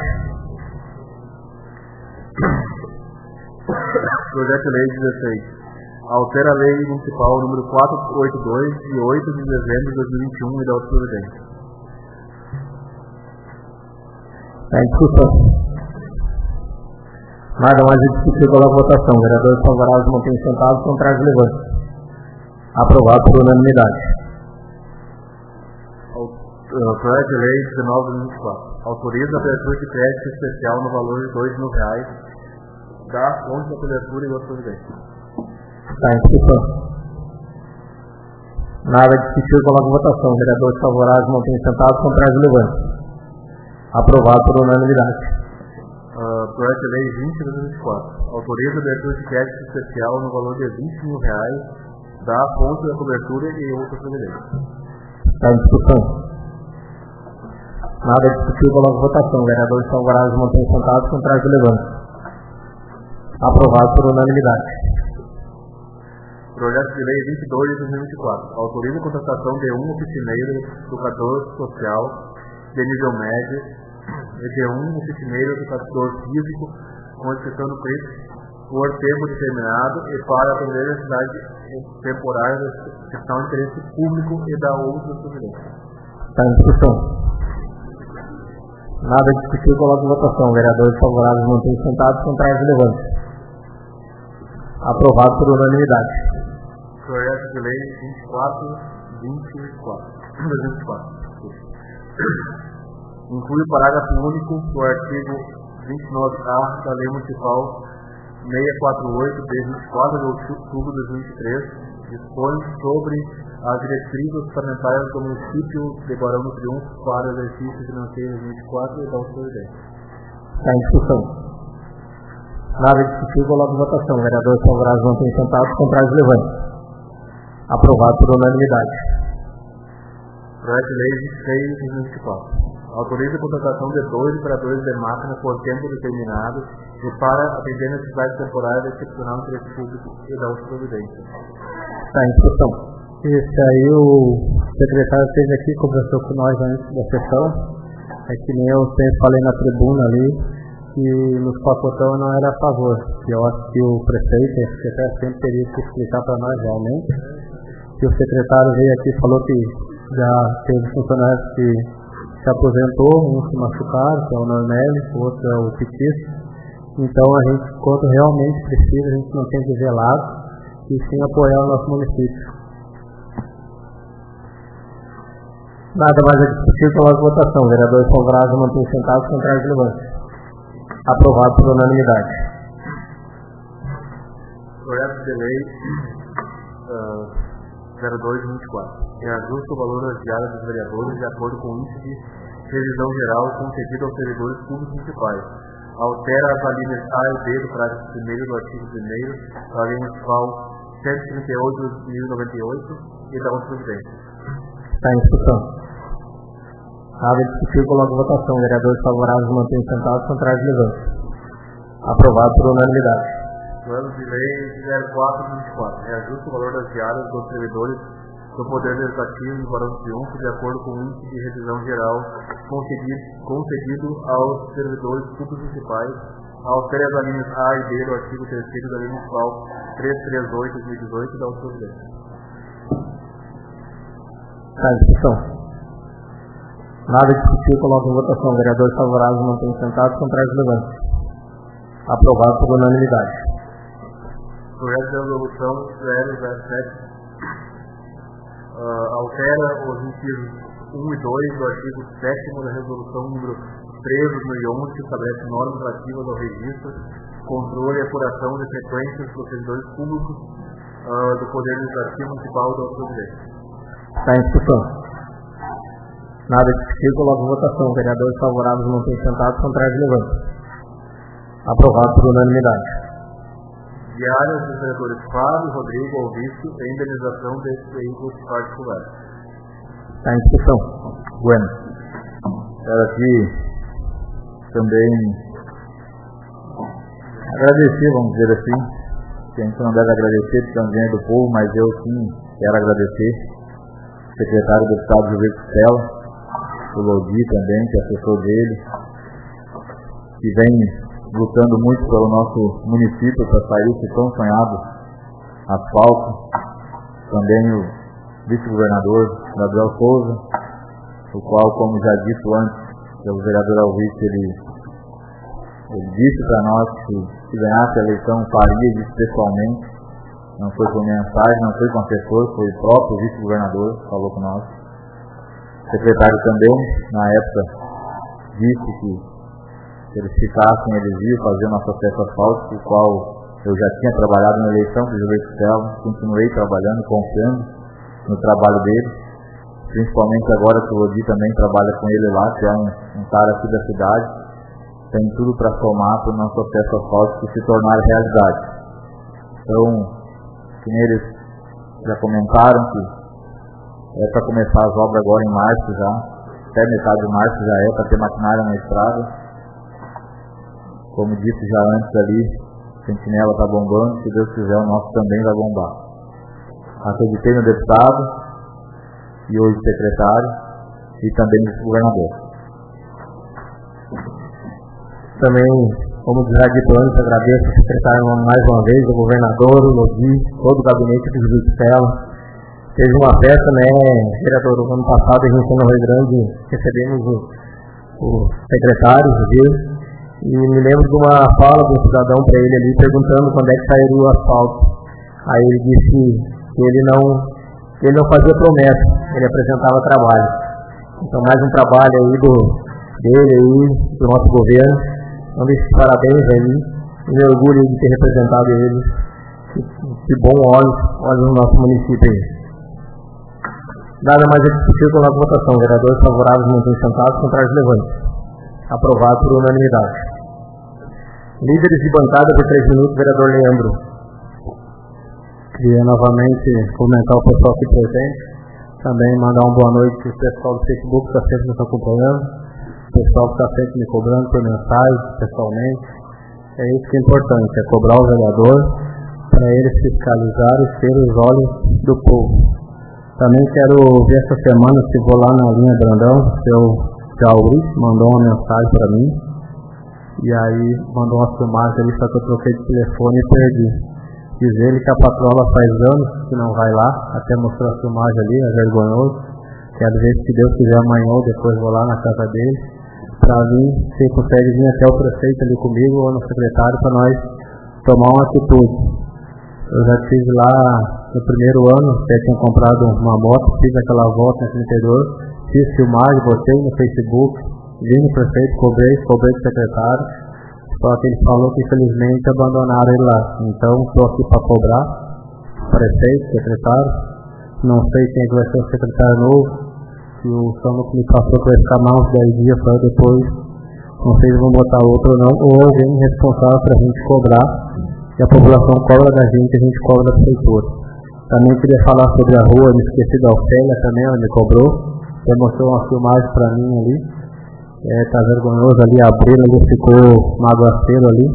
Projeto de Lei 16. Altera a Lei Municipal número 482, de 8 de dezembro de 2021 e da outra providência. Está em discussão. Nada mais a discutir pela votação. Vereadores favoráveis mantêm sentados, contrários levantes. Aprovado por unanimidade. Projeto de Lei 19/2024. Autoriza a abertura de crédito especial no valor de R$2.000 da fonte da cobertura e da outra providência. Está em discussão. Nada a discutir, coloca em votação. Vereadores favoráveis mantêm sentados, contrários levantes. Aprovado por unanimidade. Projeto de Lei 20/2024. Autoriza a abertura de crédito especial no valor de R$20.000 da fonte da cobertura e outra providência. Está em discussão. Nada a discutir, coloca em votação. Vereadores favoráveis mantêm sentados, contrários levantes. Aprovado por unanimidade. Projeto de Lei 22/2024. Autoriza a contratação de um oficineiro educador social de nível médio e de um oficineiro educador físico com inscrição no CRIP por tempo determinado e para atender a necessidade temporária que está no interesse público e da outra providência. Está em discussão. Nada a discutir, coloca em votação. Vereadores favoráveis mantêm sentados, contrários levantes. Aprovado por unanimidade. Projeto de Lei 24/2024. Inclui o parágrafo único do artigo 29A da Lei Municipal 648, de 24 de outubro de 2023, dispõe sobre as diretrizes orçamentárias do município de Barão do Triunfo para o exercício financeiro 2024 e da autoridade. Está em discussão. Nada discutível, coloco em votação. Vereadores favoráveis mantêm sentados, contrários levante. Aprovado por unanimidade. Projeto de Lei 26 de 2024. Autoriza a contratação de 2 operadores de máquina por tempo determinado e para atender necessidades temporárias de excepcional interesse público e da outra providência. Está em discussão. Esse aí o secretário esteve aqui, conversou com nós antes da sessão. É que nem eu sempre falei na tribuna ali, que nos pacotão não era a favor. Eu acho que o prefeito e o secretário sempre teria que explicar para nós realmente. Que o secretário veio aqui e falou que já teve funcionários que se aposentou, um se machucaram, que é o Normelli, o outro é o Pitis. Então a gente, quando realmente precisa, a gente não tem que velar e sim apoiar o nosso município. Nada mais a discutir, tomar votação. Vereadores favoráveis mantêm sentados, contrários levantes. Aprovado por unanimidade. Projeto de Lei 0224. Reajusta o valor das diárias dos vereadores de acordo com o índice de revisão geral concedido aos servidores públicos municipais. Altera as alíneas A e B do parágrafo 1º do artigo 1º da Lei Municipal 138/2098 e da outra providência. Está em discussão. Nada discutir, coloco em votação. Vereadores favoráveis mantêm sentados, contrários levantes. Aprovado por unanimidade. Plano de Lei 04/24. Reajusta o valor das diárias dos servidores do Poder Legislativo do Barão do Triunfo de acordo com o índice de revisão geral concedido aos servidores públicos municipais. Altera as alíneas A e B do artigo 3º da Lei Municipal 338/2018 da outra providência. Está em discussão. Nada discutir, coloco em votação. Vereadores favoráveis mantêm sentados, contrários levantes. Aprovado por unanimidade. Projeto de resolução 007 altera os incisos 1 e 2 do artigo 7º da resolução número 3/2011, que estabelece normas relativas ao registro, controle e apuração de frequências dos servidores públicos do Poder Legislativo Municipal da outra providência. Está em discussão. Nada discutir, coloco em votação. Vereadores favoráveis mantêm sentados, contrários levantes. Aprovado por unanimidade. Diárias dos vereadores Fábio, Rodrigo, Alvício e indenização desses veículos particulares. Está em discussão. Bueno, quero aqui também agradecer, vamos dizer assim, que a gente não deve agradecer porque é um dinheiro do povo, mas eu sim quero agradecer o secretário do Estado, Gilberto Stella, o Lodi também, que é assessor dele, que vem lutando muito pelo nosso município para sair esse tão sonhado asfalto. Também o vice-governador Gabriel Souza, o qual, como já dito antes, pelo vereador Alvício, ele disse para nós que se ganhasse a eleição faria isso pessoalmente. Não foi por mensagem, não foi com assessor, foi o próprio vice-governador que falou com nós. O secretário também, na época, disse que se eles ficassem, eles iam fazer o nosso acesso asfáltico, o qual eu já tinha trabalhado na eleição com o Gilberto Stella, continuei trabalhando, confiando no trabalho dele, principalmente agora que o Lodi também trabalha com ele lá, que é um cara aqui da cidade, tem tudo para somar para o nosso acesso asfáltico se tornar realidade. Então, como eles já comentaram, que é para começar as obras agora em março já, até metade de março já é para ter maquinária na estrada. Como disse já antes ali, Sentinela está bombando, se Deus quiser o nosso também vai bombar. Acreditei no deputado, e hoje secretário, e também no governador. Também, como já dito antes, agradeço ao secretário mais uma vez, ao governador, o Lodi, todo o gabinete do Gilberto Stella. Teve uma festa, né, vereador, no ano passado, a gente no Rio Grande, recebemos o secretário, viu? E me lembro de uma fala de um cidadão para ele ali, perguntando quando é que sairia o asfalto. Aí ele disse que ele não fazia promessa, ele apresentava trabalho. Então mais um trabalho aí dele aí, do nosso governo, Então, deixo parabéns aí, me orgulho de ter representado eles, de bom olhos no nosso município aí. Nada mais a discutir com a votação. Vereadores favoráveis, mantêm sentados, contrários levantes. Aprovado por unanimidade. Líderes de bancada por 3 minutos, vereador Leandro. Queria novamente comentar o pessoal aqui presente. Também mandar uma boa noite para o pessoal do Facebook que está sempre nos acompanhando. O pessoal que está sempre me cobrando por mensagem, pessoalmente. É isso que é importante, é cobrar o vereador para eles fiscalizar e ser os olhos do povo. Também quero ver essa semana, se vou lá na linha Brandão, seu Jauri mandou uma mensagem para mim. E aí mandou uma filmagem ali, só que eu troquei de telefone e perdi. Diz ele que a patroa faz anos que não vai lá, até mostrou a filmagem ali, é vergonhoso. Quero ver se Deus quiser amanhã ou depois vou lá na casa dele, para vir, se consegue vir até o prefeito ali comigo ou no secretário para nós tomar uma atitude. Eu já estive lá no primeiro ano, até tinha comprado uma moto, fiz aquela volta no interior, fiz filmagem, botei no Facebook, vim no prefeito, cobrei do secretário, só que ele falou que infelizmente abandonaram ele lá. Então estou aqui para cobrar, prefeito, secretário, não sei quem vai ser o secretário novo, se o São que me passou que vai ficar mais uns 10 dias para depois, não sei se vão botar outro ou não, ou alguém responsável para a gente cobrar, e a população cobra da gente, a gente cobra da prefeitura. Também queria falar sobre a rua, me esqueci da Ofélia também, ela me cobrou, ela mostrou uma filmagem para mim ali, tá vergonhoso ali, a Brila ali ficou magoaceiro ali,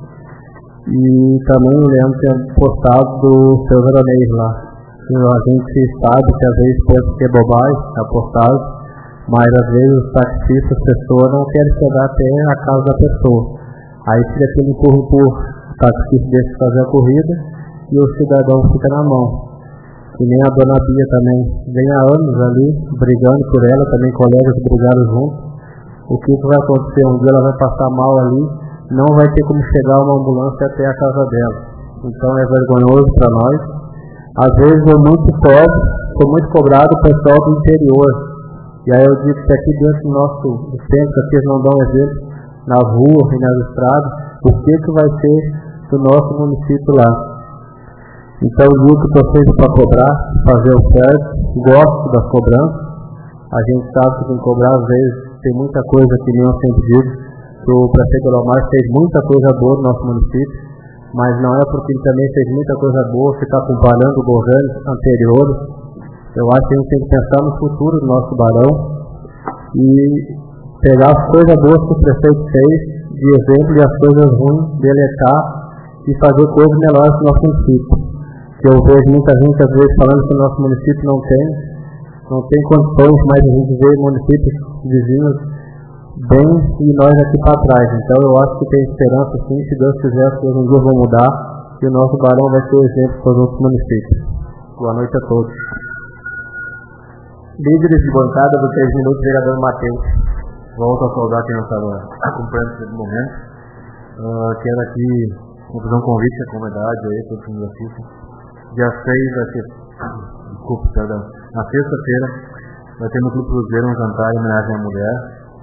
e também o Leandro tinha postado do seu veronês lá. A gente sabe que às vezes pode ser bobagem a postagem, mas às vezes os taxistas, as pessoas não querem chegar até a casa da pessoa. Aí fica aquele empurra-empurra, o taxista deixa de fazer a corrida e o cidadão fica na mão. E nem a dona Bia também vem há anos ali, brigando por ela, também colegas brigaram juntos. O que vai acontecer? Um dia ela vai passar mal ali, não vai ter como chegar uma ambulância até a casa dela. Então é vergonhoso para nós. Às vezes eu sou muito cobrado o pessoal do interior. E aí eu digo que aqui dentro do nosso centro, aqui eles não dão exemplo, nas ruas e nas estradas, o que vai ser do nosso município lá. Então eu digo que estou feito para cobrar, fazer o certo, gosto das cobranças. A gente sabe que tem que cobrar, às vezes tem muita coisa que nem eu sempre digo, que o prefeito Lomar fez muita coisa boa no nosso município, mas não é porque ele também fez muita coisa boa ficar comparando governos anteriores. Eu acho que a gente tem que pensar no futuro do nosso barão e pegar as coisas boas que o prefeito fez de exemplo e as coisas ruins deletar e fazer coisas melhores no nosso município. Que eu vejo muita gente às vezes falando que o nosso município não tem condições, mas a gente vê municípios vizinhos bem e nós aqui para trás. Então eu acho que tem esperança sim, se Deus quiser, que um dia vão mudar e o nosso barão vai ser exemplo para os outros municípios. Boa noite a todos. Líderes de bancada do 3 minutos, vereador Matheus. Volto a saudar quem não estava acompanhando nesse momento. Quero aqui fazer um convite à comunidade aí, todos que nos assistem. Dia 6 vai ter, na sexta-feira vai ter no Clube Cruzeiro um jantar em homenagem à mulher.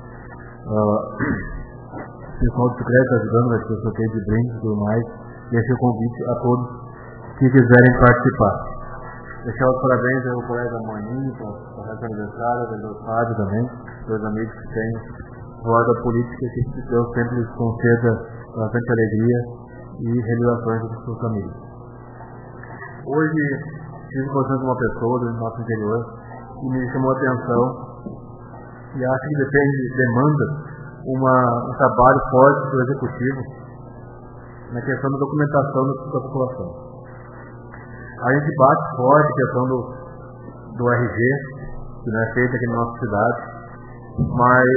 O pessoal do Secreto está ajudando, vai ter sorteio de brindes e tudo mais. E esse é o convite a todos que quiserem participar. Deixar os parabéns ao colega Maninho, para o aniversário, ao Fábio também, dois amigos que têm voz da política, que Deus sempre lhes conceda bastante alegria e realizações das suas famílias. Hoje estive conversando com uma pessoa do nosso interior que me chamou a atenção e acho que demanda um trabalho forte do executivo na questão da documentação da população. A gente bate forte a questão do RG, que não é feito aqui na nossa cidade, mas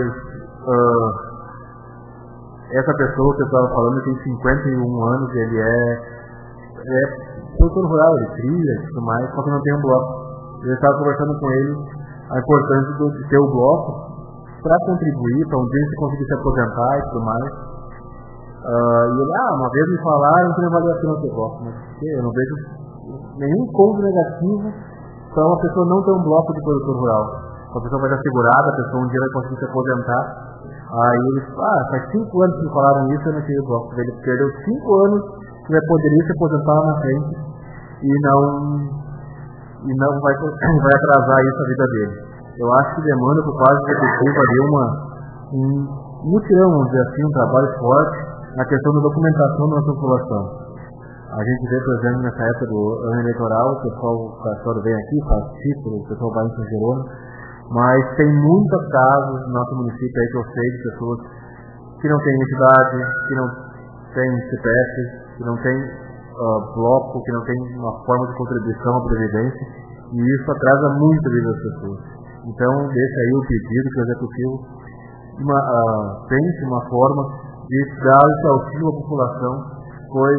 essa pessoa que eu estava falando tem 51 anos, ele é produtor rural, ele trilha e tudo mais, só que não tem um bloco. Eu estava conversando com ele a importância de ter o bloco para contribuir, para um dia ele conseguir se aposentar e tudo mais. E ele, uma vez me falaram que não valia a pena ter bloco, mas eu não vejo nenhum ponto negativo para uma pessoa não ter um bloco de produtor rural. a pessoa vai estar segurada, a pessoa um dia vai conseguir se aposentar. Aí eles, faz 5 anos que falaram isso, eu não tive bloco. Ele perdeu 5 anos que poderia se aposentar lá na frente e não vai atrasar isso a vida dele. Eu acho que demanda por parte do executivo ali um mutirão, vamos dizer assim, um trabalho forte na questão da documentação da nossa população. A gente vê, por exemplo, nessa época do ano eleitoral, o pessoal vem aqui, faz título, o pessoal vai em São Jerônimo, mas tem muitos casos no nosso município aí que eu sei de pessoas que não têm entidade, que não têm CPF, que não têm bloco, que não têm uma forma de contribuição à Previdência, e isso atrasa muito a vida das pessoas. Então, deixa aí o pedido que o Executivo pense uma forma de dar esse auxílio à população, pois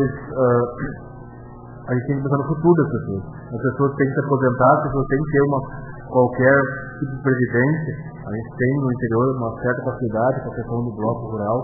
a gente tem que pensar no futuro das pessoas. As pessoas têm que se aposentar, as pessoas têm que ter qualquer tipo de previdência. A gente tem no interior uma certa facilidade com a questão do bloco rural,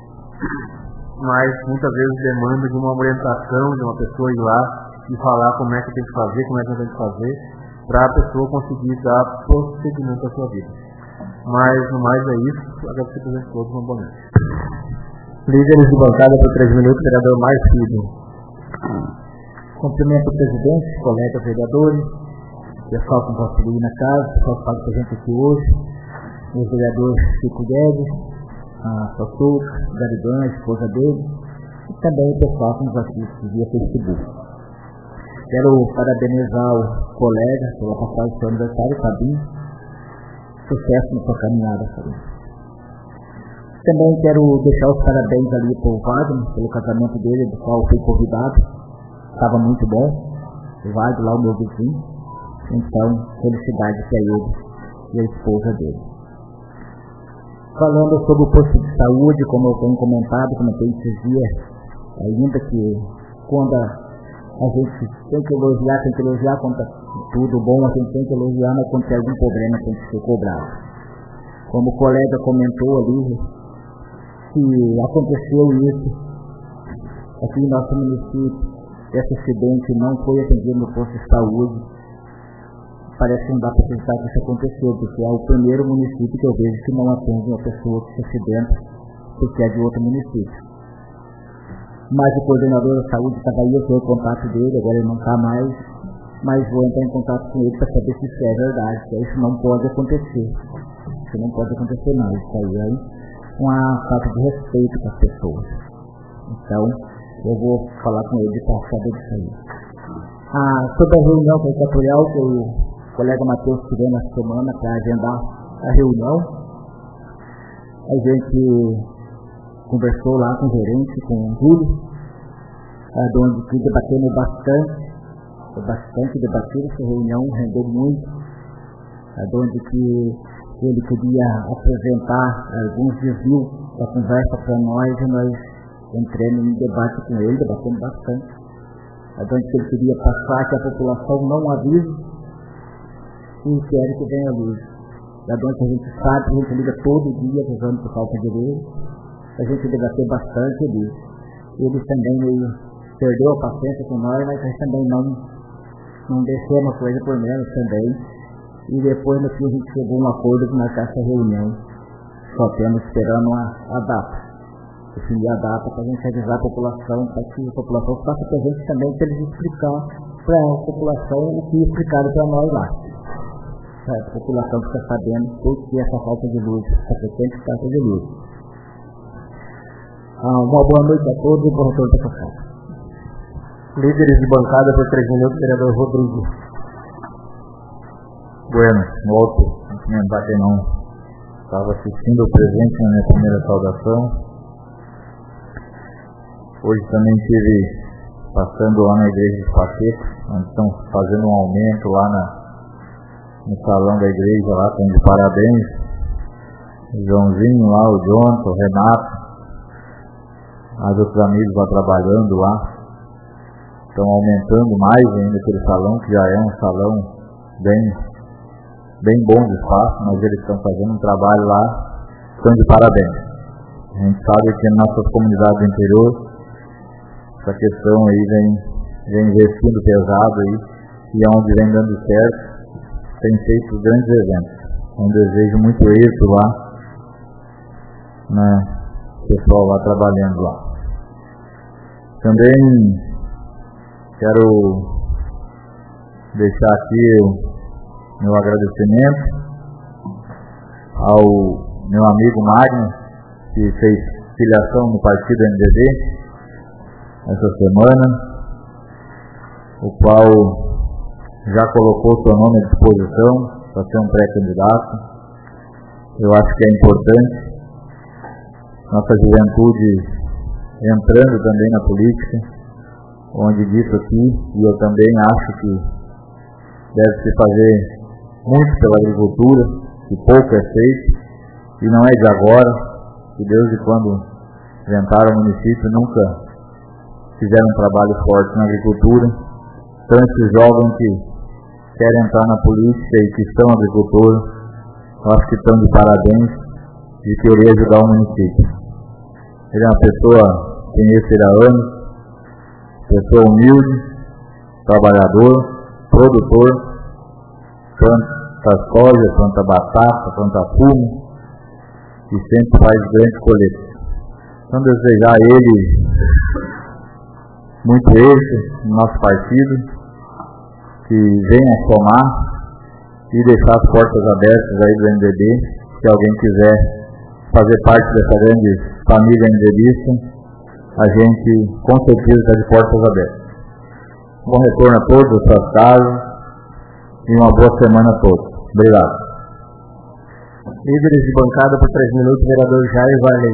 mas muitas vezes demanda de uma orientação de uma pessoa ir lá e falar como é que tem que fazer, como é que não tem que fazer, para a pessoa conseguir dar prosseguimento à sua vida. Mas, no mais, é isso. Agradeço a presença de todos. Uma boa noite. Líderes de bancada por 3 minutos, vereador Marcílio. Cumprimento o presidente, colegas vereadores, pessoal que nos auxilia na casa, pessoal que está presente aqui hoje, o vereador Chico Guedes, a Sassuca, Gariban, a esposa dele, e também o pessoal que nos assiste via Facebook. Quero parabenizar o colega pela passagem do seu aniversário, Fabinho. Sucesso na sua caminhada, Fabinho. Também quero deixar os parabéns ali para o Wagner, pelo casamento dele, do qual fui convidado. Estava muito bom. O Wagner lá, o meu vizinho. Então, felicidade para ele e a esposa dele. Falando sobre o posto de saúde, como eu tenho comentado, comentei esses dias, ainda que quando a gente tem que elogiar quando está tudo bom, a gente tem que elogiar, mas quando tem algum problema tem que ser cobrado. Como o colega comentou ali, que aconteceu isso aqui em nosso município, esse acidente não foi atendido no posto de saúde. Parece que não dá para acreditar que isso aconteceu, porque é o primeiro município que eu vejo que não atende uma pessoa que se acidenta porque é de outro município. Mas o coordenador da saúde estava aí, eu tenho o contato dele, agora ele não está mais, mas vou entrar em contato com ele para saber se isso é verdade, que isso não pode acontecer. Isso não pode acontecer mais, isso aí é uma falta de respeito com as pessoas. Então, eu vou falar com ele para saber disso aí. Sobre a reunião equatorial que o colega Matheus tirou na semana para agendar a reunião, a gente conversou lá com o gerente, com o Júlio, onde que debatemos bastante debatido, essa reunião rendeu muito, onde que ele queria apresentar alguns desvios da conversa para nós e nós entramos em debate com ele, debatemos bastante, onde que ele queria passar que a população não avise e quer que venha a luz. Onde a gente sabe, a gente liga todo dia avisando por falta de luz. A gente debateu bastante ali. Ele também perdeu a paciência com nós, mas nós também não deixamos a coisa por menos também. E depois no fim a gente chegou a um acordo de marcar essa reunião. Só temos esperando a data. Definir a data para a gente avisar a população, para que a população faça presente também para eles explicar para a população o que explicaram para nós lá. Para a população ficar sabendo por que essa falta de luz, essa frequente falta de luz. Uma boa noite a todos e bom retorno para casa. Líderes de bancada por 3 minutos, vereador Rodrigo. Bueno, volto a comentar que não estava assistindo o presente na minha primeira saudação. Hoje também estive passando lá na igreja de Paquete, onde estão fazendo um aumento lá no salão da igreja, lá estão de parabéns. O Joãozinho lá, o Jonathan, o Renato, as outros amigos lá trabalhando lá, estão aumentando mais ainda aquele salão, que já é um salão bem bom de espaço, mas eles estão fazendo um trabalho lá, estão de parabéns. A gente sabe que nas nossas comunidades do interior, essa questão aí vem investindo pesado aí, e é onde vem dando certo, tem feito grandes eventos. Um desejo muito êxito lá, né? O pessoal lá trabalhando lá. Também quero deixar aqui o meu agradecimento ao meu amigo Magno, que fez filiação no partido MDB essa semana, o qual já colocou seu nome à disposição para ser um pré-candidato. Eu acho que é importante nossa juventude entrando também na política, onde disse aqui, e eu também acho que deve-se fazer muito pela agricultura, que pouco é feito, e não é de agora, que desde quando inventaram o município nunca fizeram um trabalho forte na agricultura. Então esses jovens que querem entrar na política e que são agricultores, eu acho que estão de parabéns de querer ajudar o município. Ele é uma pessoa, conheço ele há anos, pessoa humilde, trabalhador, produtor, planta soja, planta batata, planta fumo, e sempre faz grandes colheitas. Então desejar a ele muito êxito no nosso partido, que venha somar e deixar as portas abertas aí do MDB, se alguém quiser fazer parte dessa grande família MDBista, a gente com certeza está de portas abertas. Bom retorno a todos às suas casas e uma boa semana a todos. Obrigado. Líderes de bancada por 3 minutos, vereador Jair Varley.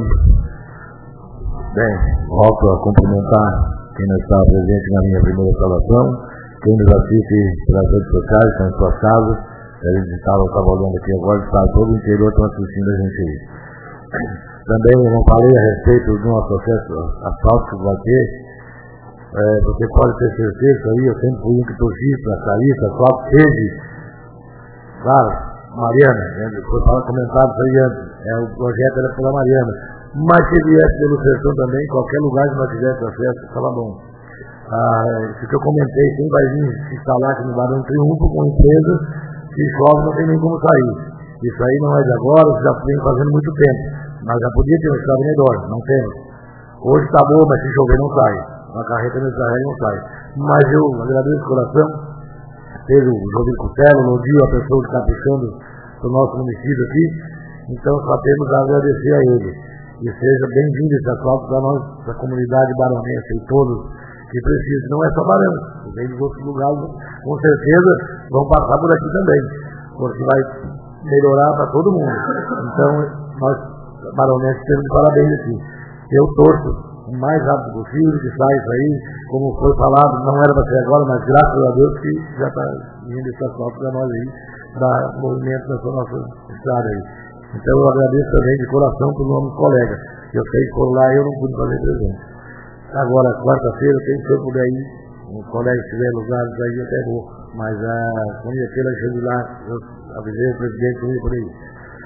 Bem, volto a cumprimentar quem não está presente na minha primeira saudação, quem nos assiste pelas redes sociais, estão em suas casas. A gente estava olhando aqui agora, está todo o interior estão assistindo a gente aí. Também eu não falei a respeito de um processo asfalto que vai ter. Você pode ter certeza aí, eu sempre fui um que torci para sair, esse asfalto teve. Claro, Mariana, foi comentado isso aí antes, o projeto era pela Mariana. Mas se viesse pelo Sertão também, qualquer lugar que nós tivesse acesso, estava bom. Isso que eu comentei, quem vai vir se instalar aqui no Barão Triunfo com empresas, se chove não tem nem como sair. Isso aí não é de agora, isso já vem fazendo muito tempo. Mas já podia ter um estado melhor, não temos. Hoje está boa, mas se chover não sai. A carreta nesse arreio não sai. Mas eu agradeço de coração, teve o Jovem Cutelo, elogio a pessoa que está puxando do nosso município aqui. Então só temos a agradecer a ele. E seja bem-vindo esse asfalto para nós, para a comunidade baronense e todos que precisam. Não é só Barão, vem dos outros lugares, com certeza vão passar por aqui também, porque vai melhorar para todo mundo. Então nós, baronenses, temos de parabéns aqui. Eu torço o mais rápido possível que saia isso aí, como foi falado, não era para ser agora, mas graças a Deus que já está vindo esse asfalto para nós aí, dar movimento nessa nossa estrada aí. Então eu agradeço também de coração pelo nome dos colegas. Eu sei que por lá eu não pude fazer presente. Agora, quarta-feira, se eu puder ir, os colegas tiver lugares aí, eu até vou. Mas quando eu queira chegar lá, eu avisei o presidente que eu ia por aí.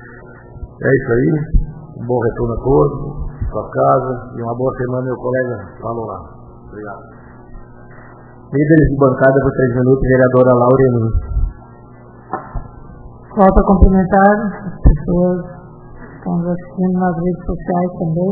É isso aí. Um bom retorno a todos, sua casa, e uma boa semana, meu colega falou lá. Obrigado. Líderes de bancada por 3 minutos, vereadora Laureni. Volto a cumprimentar as pessoas que estão nos assistindo nas redes sociais também.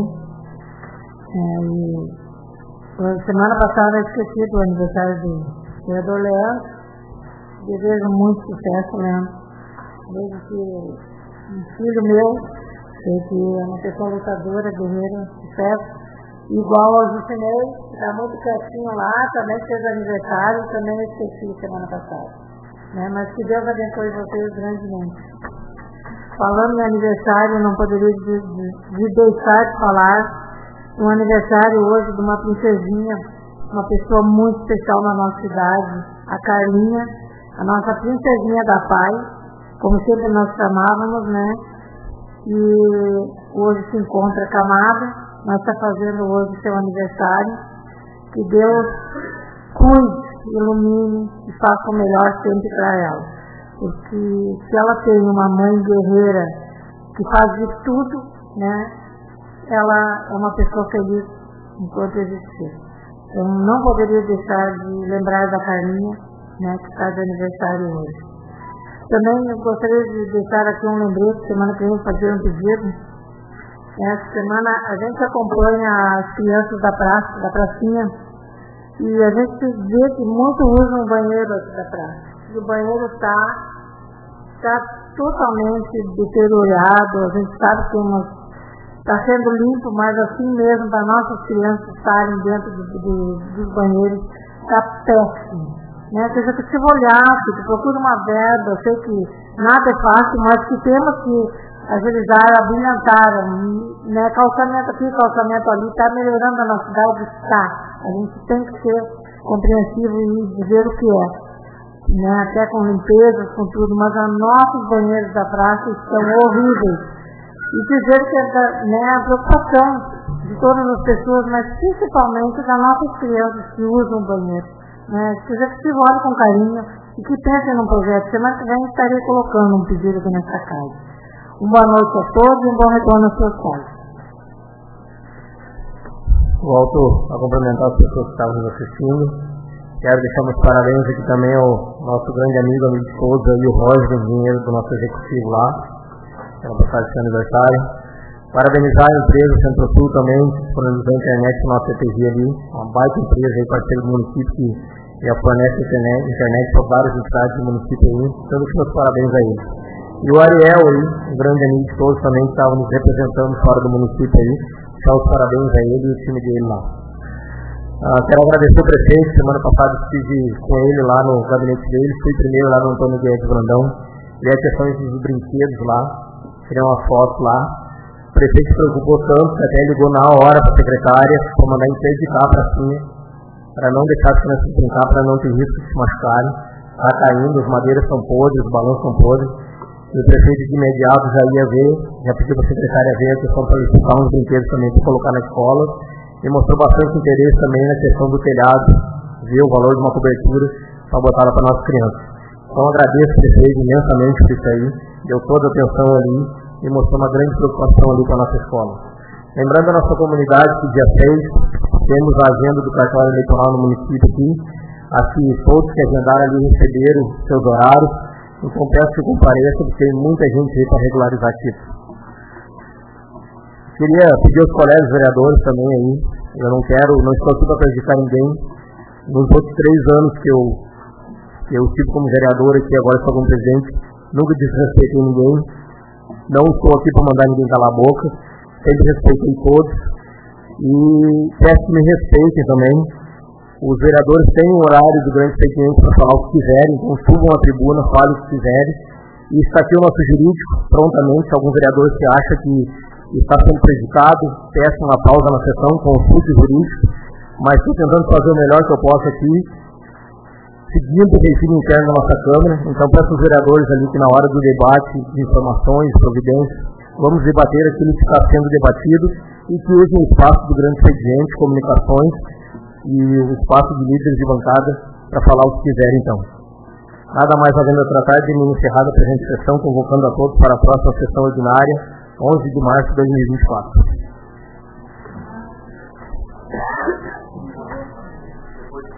Semana passada eu esqueci do aniversário do vereador Leandro. Desejo muito sucesso, Leandro. Vejo que um filho meu, sei que é uma pessoa lutadora, guerreira, sucesso, igual ao Jucinei, que está muito quietinho lá, também fez aniversário, também esqueci semana passada. Mas que Deus abençoe vocês grandemente. Falando em aniversário, não poderia deixar de falar um aniversário hoje de uma princesinha, uma pessoa muito especial na nossa cidade, a Carlinha, a nossa princesinha da paz, como sempre nós chamávamos, né? E hoje se encontra acamada, nós está fazendo hoje seu aniversário. Que Deus cuide, ilumine e faça o melhor sempre para ela. Porque se ela tem uma mãe guerreira que faz de tudo, né? Ela é uma pessoa feliz enquanto existir. Eu não poderia deixar de lembrar da Carlinha, né? Que está de aniversário hoje. Também eu gostaria de deixar aqui um lembrete, semana que vem fazer um pedido. Essa semana a gente acompanha as crianças da pracinha, e a gente vê que muitos usam o banheiro aqui da praça. E o banheiro está totalmente deteriorado, a gente sabe que está sendo limpo, mas assim mesmo, para nossas crianças estarem dentro dos banheiros, está péssimo. Né? Que a gente precisa olhar, que procura uma verba, eu sei que nada é fácil, mas que temos que agilizar, abrilhantar, né? Calçamento aqui, calçamento ali, está melhorando a nossa cidade, está. A gente tem que ser compreensivo e dizer o que é. Né? Até com limpezas, com tudo, mas os nossos banheiros da praça estão horríveis. E dizer que é a preocupação de todas as pessoas, mas principalmente das nossas crianças que usam o banheiro. Né? Que se olhe com carinho e que pensem num projeto. Semana que vem estarei colocando um pedido aqui nessa casa. Boa noite a todos e bom retorno às suas casas. Volto a cumprimentar as pessoas que estavam nos assistindo. Quero deixar meus parabéns aqui também ao nosso grande amigo de todos, o Roger, engenheiro do nosso executivo lá, pela passagem de seu aniversário. Parabenizar a empresa Centro-Sul também, disponibilizou a internet no nosso CTG ali, uma baita empresa aí, parceiro do município, que já fornece internet para várias entidades do município aí. Então, deixo meus parabéns a ele. E o Ariel aí, um grande amigo de todos também, que estava nos representando fora do município aí. Deixar os parabéns a ele e o time dele lá. Quero agradecer o prefeito. Semana passada estive com ele lá no gabinete dele. Fui primeiro lá no Antônio Guedes Brandão. E a questão dos brinquedos lá. Tirei uma foto lá. O prefeito se preocupou tanto que até ligou na hora para a secretária para mandar interditar a pracinha, para não deixar as crianças brincar, para não ter risco de se machucarem. Está caindo, as madeiras são podres, os balões são podres. E o prefeito de imediato já ia ver, já pediu para a secretária ver a questão para explicar uns brinquedos também para colocar na escola. E mostrou bastante interesse também na questão do telhado, ver o valor de uma cobertura para botar lá para nossas crianças. Então agradeço o prefeito imensamente por isso aí, deu toda a atenção ali e mostrou uma grande preocupação ali para a nossa escola. Lembrando a nossa comunidade que dia 6 temos a agenda do cartório eleitoral no município aqui, aqui todos que agendaram ali receberam seus horários, então peço que compareçam, porque tem muita gente aí para regularizar aqui. Queria pedir aos colegas vereadores também aí, eu não estou aqui para prejudicar ninguém. Nos outros 3 anos que eu estive como vereador aqui, agora estou como presidente, nunca desrespeitei ninguém, não estou aqui para mandar ninguém calar a boca, sempre respeitei todos e peço que me respeitem também. Os vereadores têm um horário do grande expediente para falar o que quiserem, então subam a tribuna, falem o que quiserem. E está aqui o nosso jurídico, prontamente, algum vereador que acha que está sendo prejudicado, peço uma pausa na sessão, consulte o jurídico, mas estou tentando fazer o melhor que eu posso aqui, seguindo o regime interno da nossa Câmara. Então peço aos vereadores ali que na hora do debate de informações, providências, vamos debater aquilo que está sendo debatido e que usem o espaço do grande expediente, comunicações e o espaço de líderes de bancada para falar o que quiserem então. Nada mais havendo a tratar de encerrar a presente sessão, convocando a todos para a próxima sessão ordinária, 11 de março de 2024.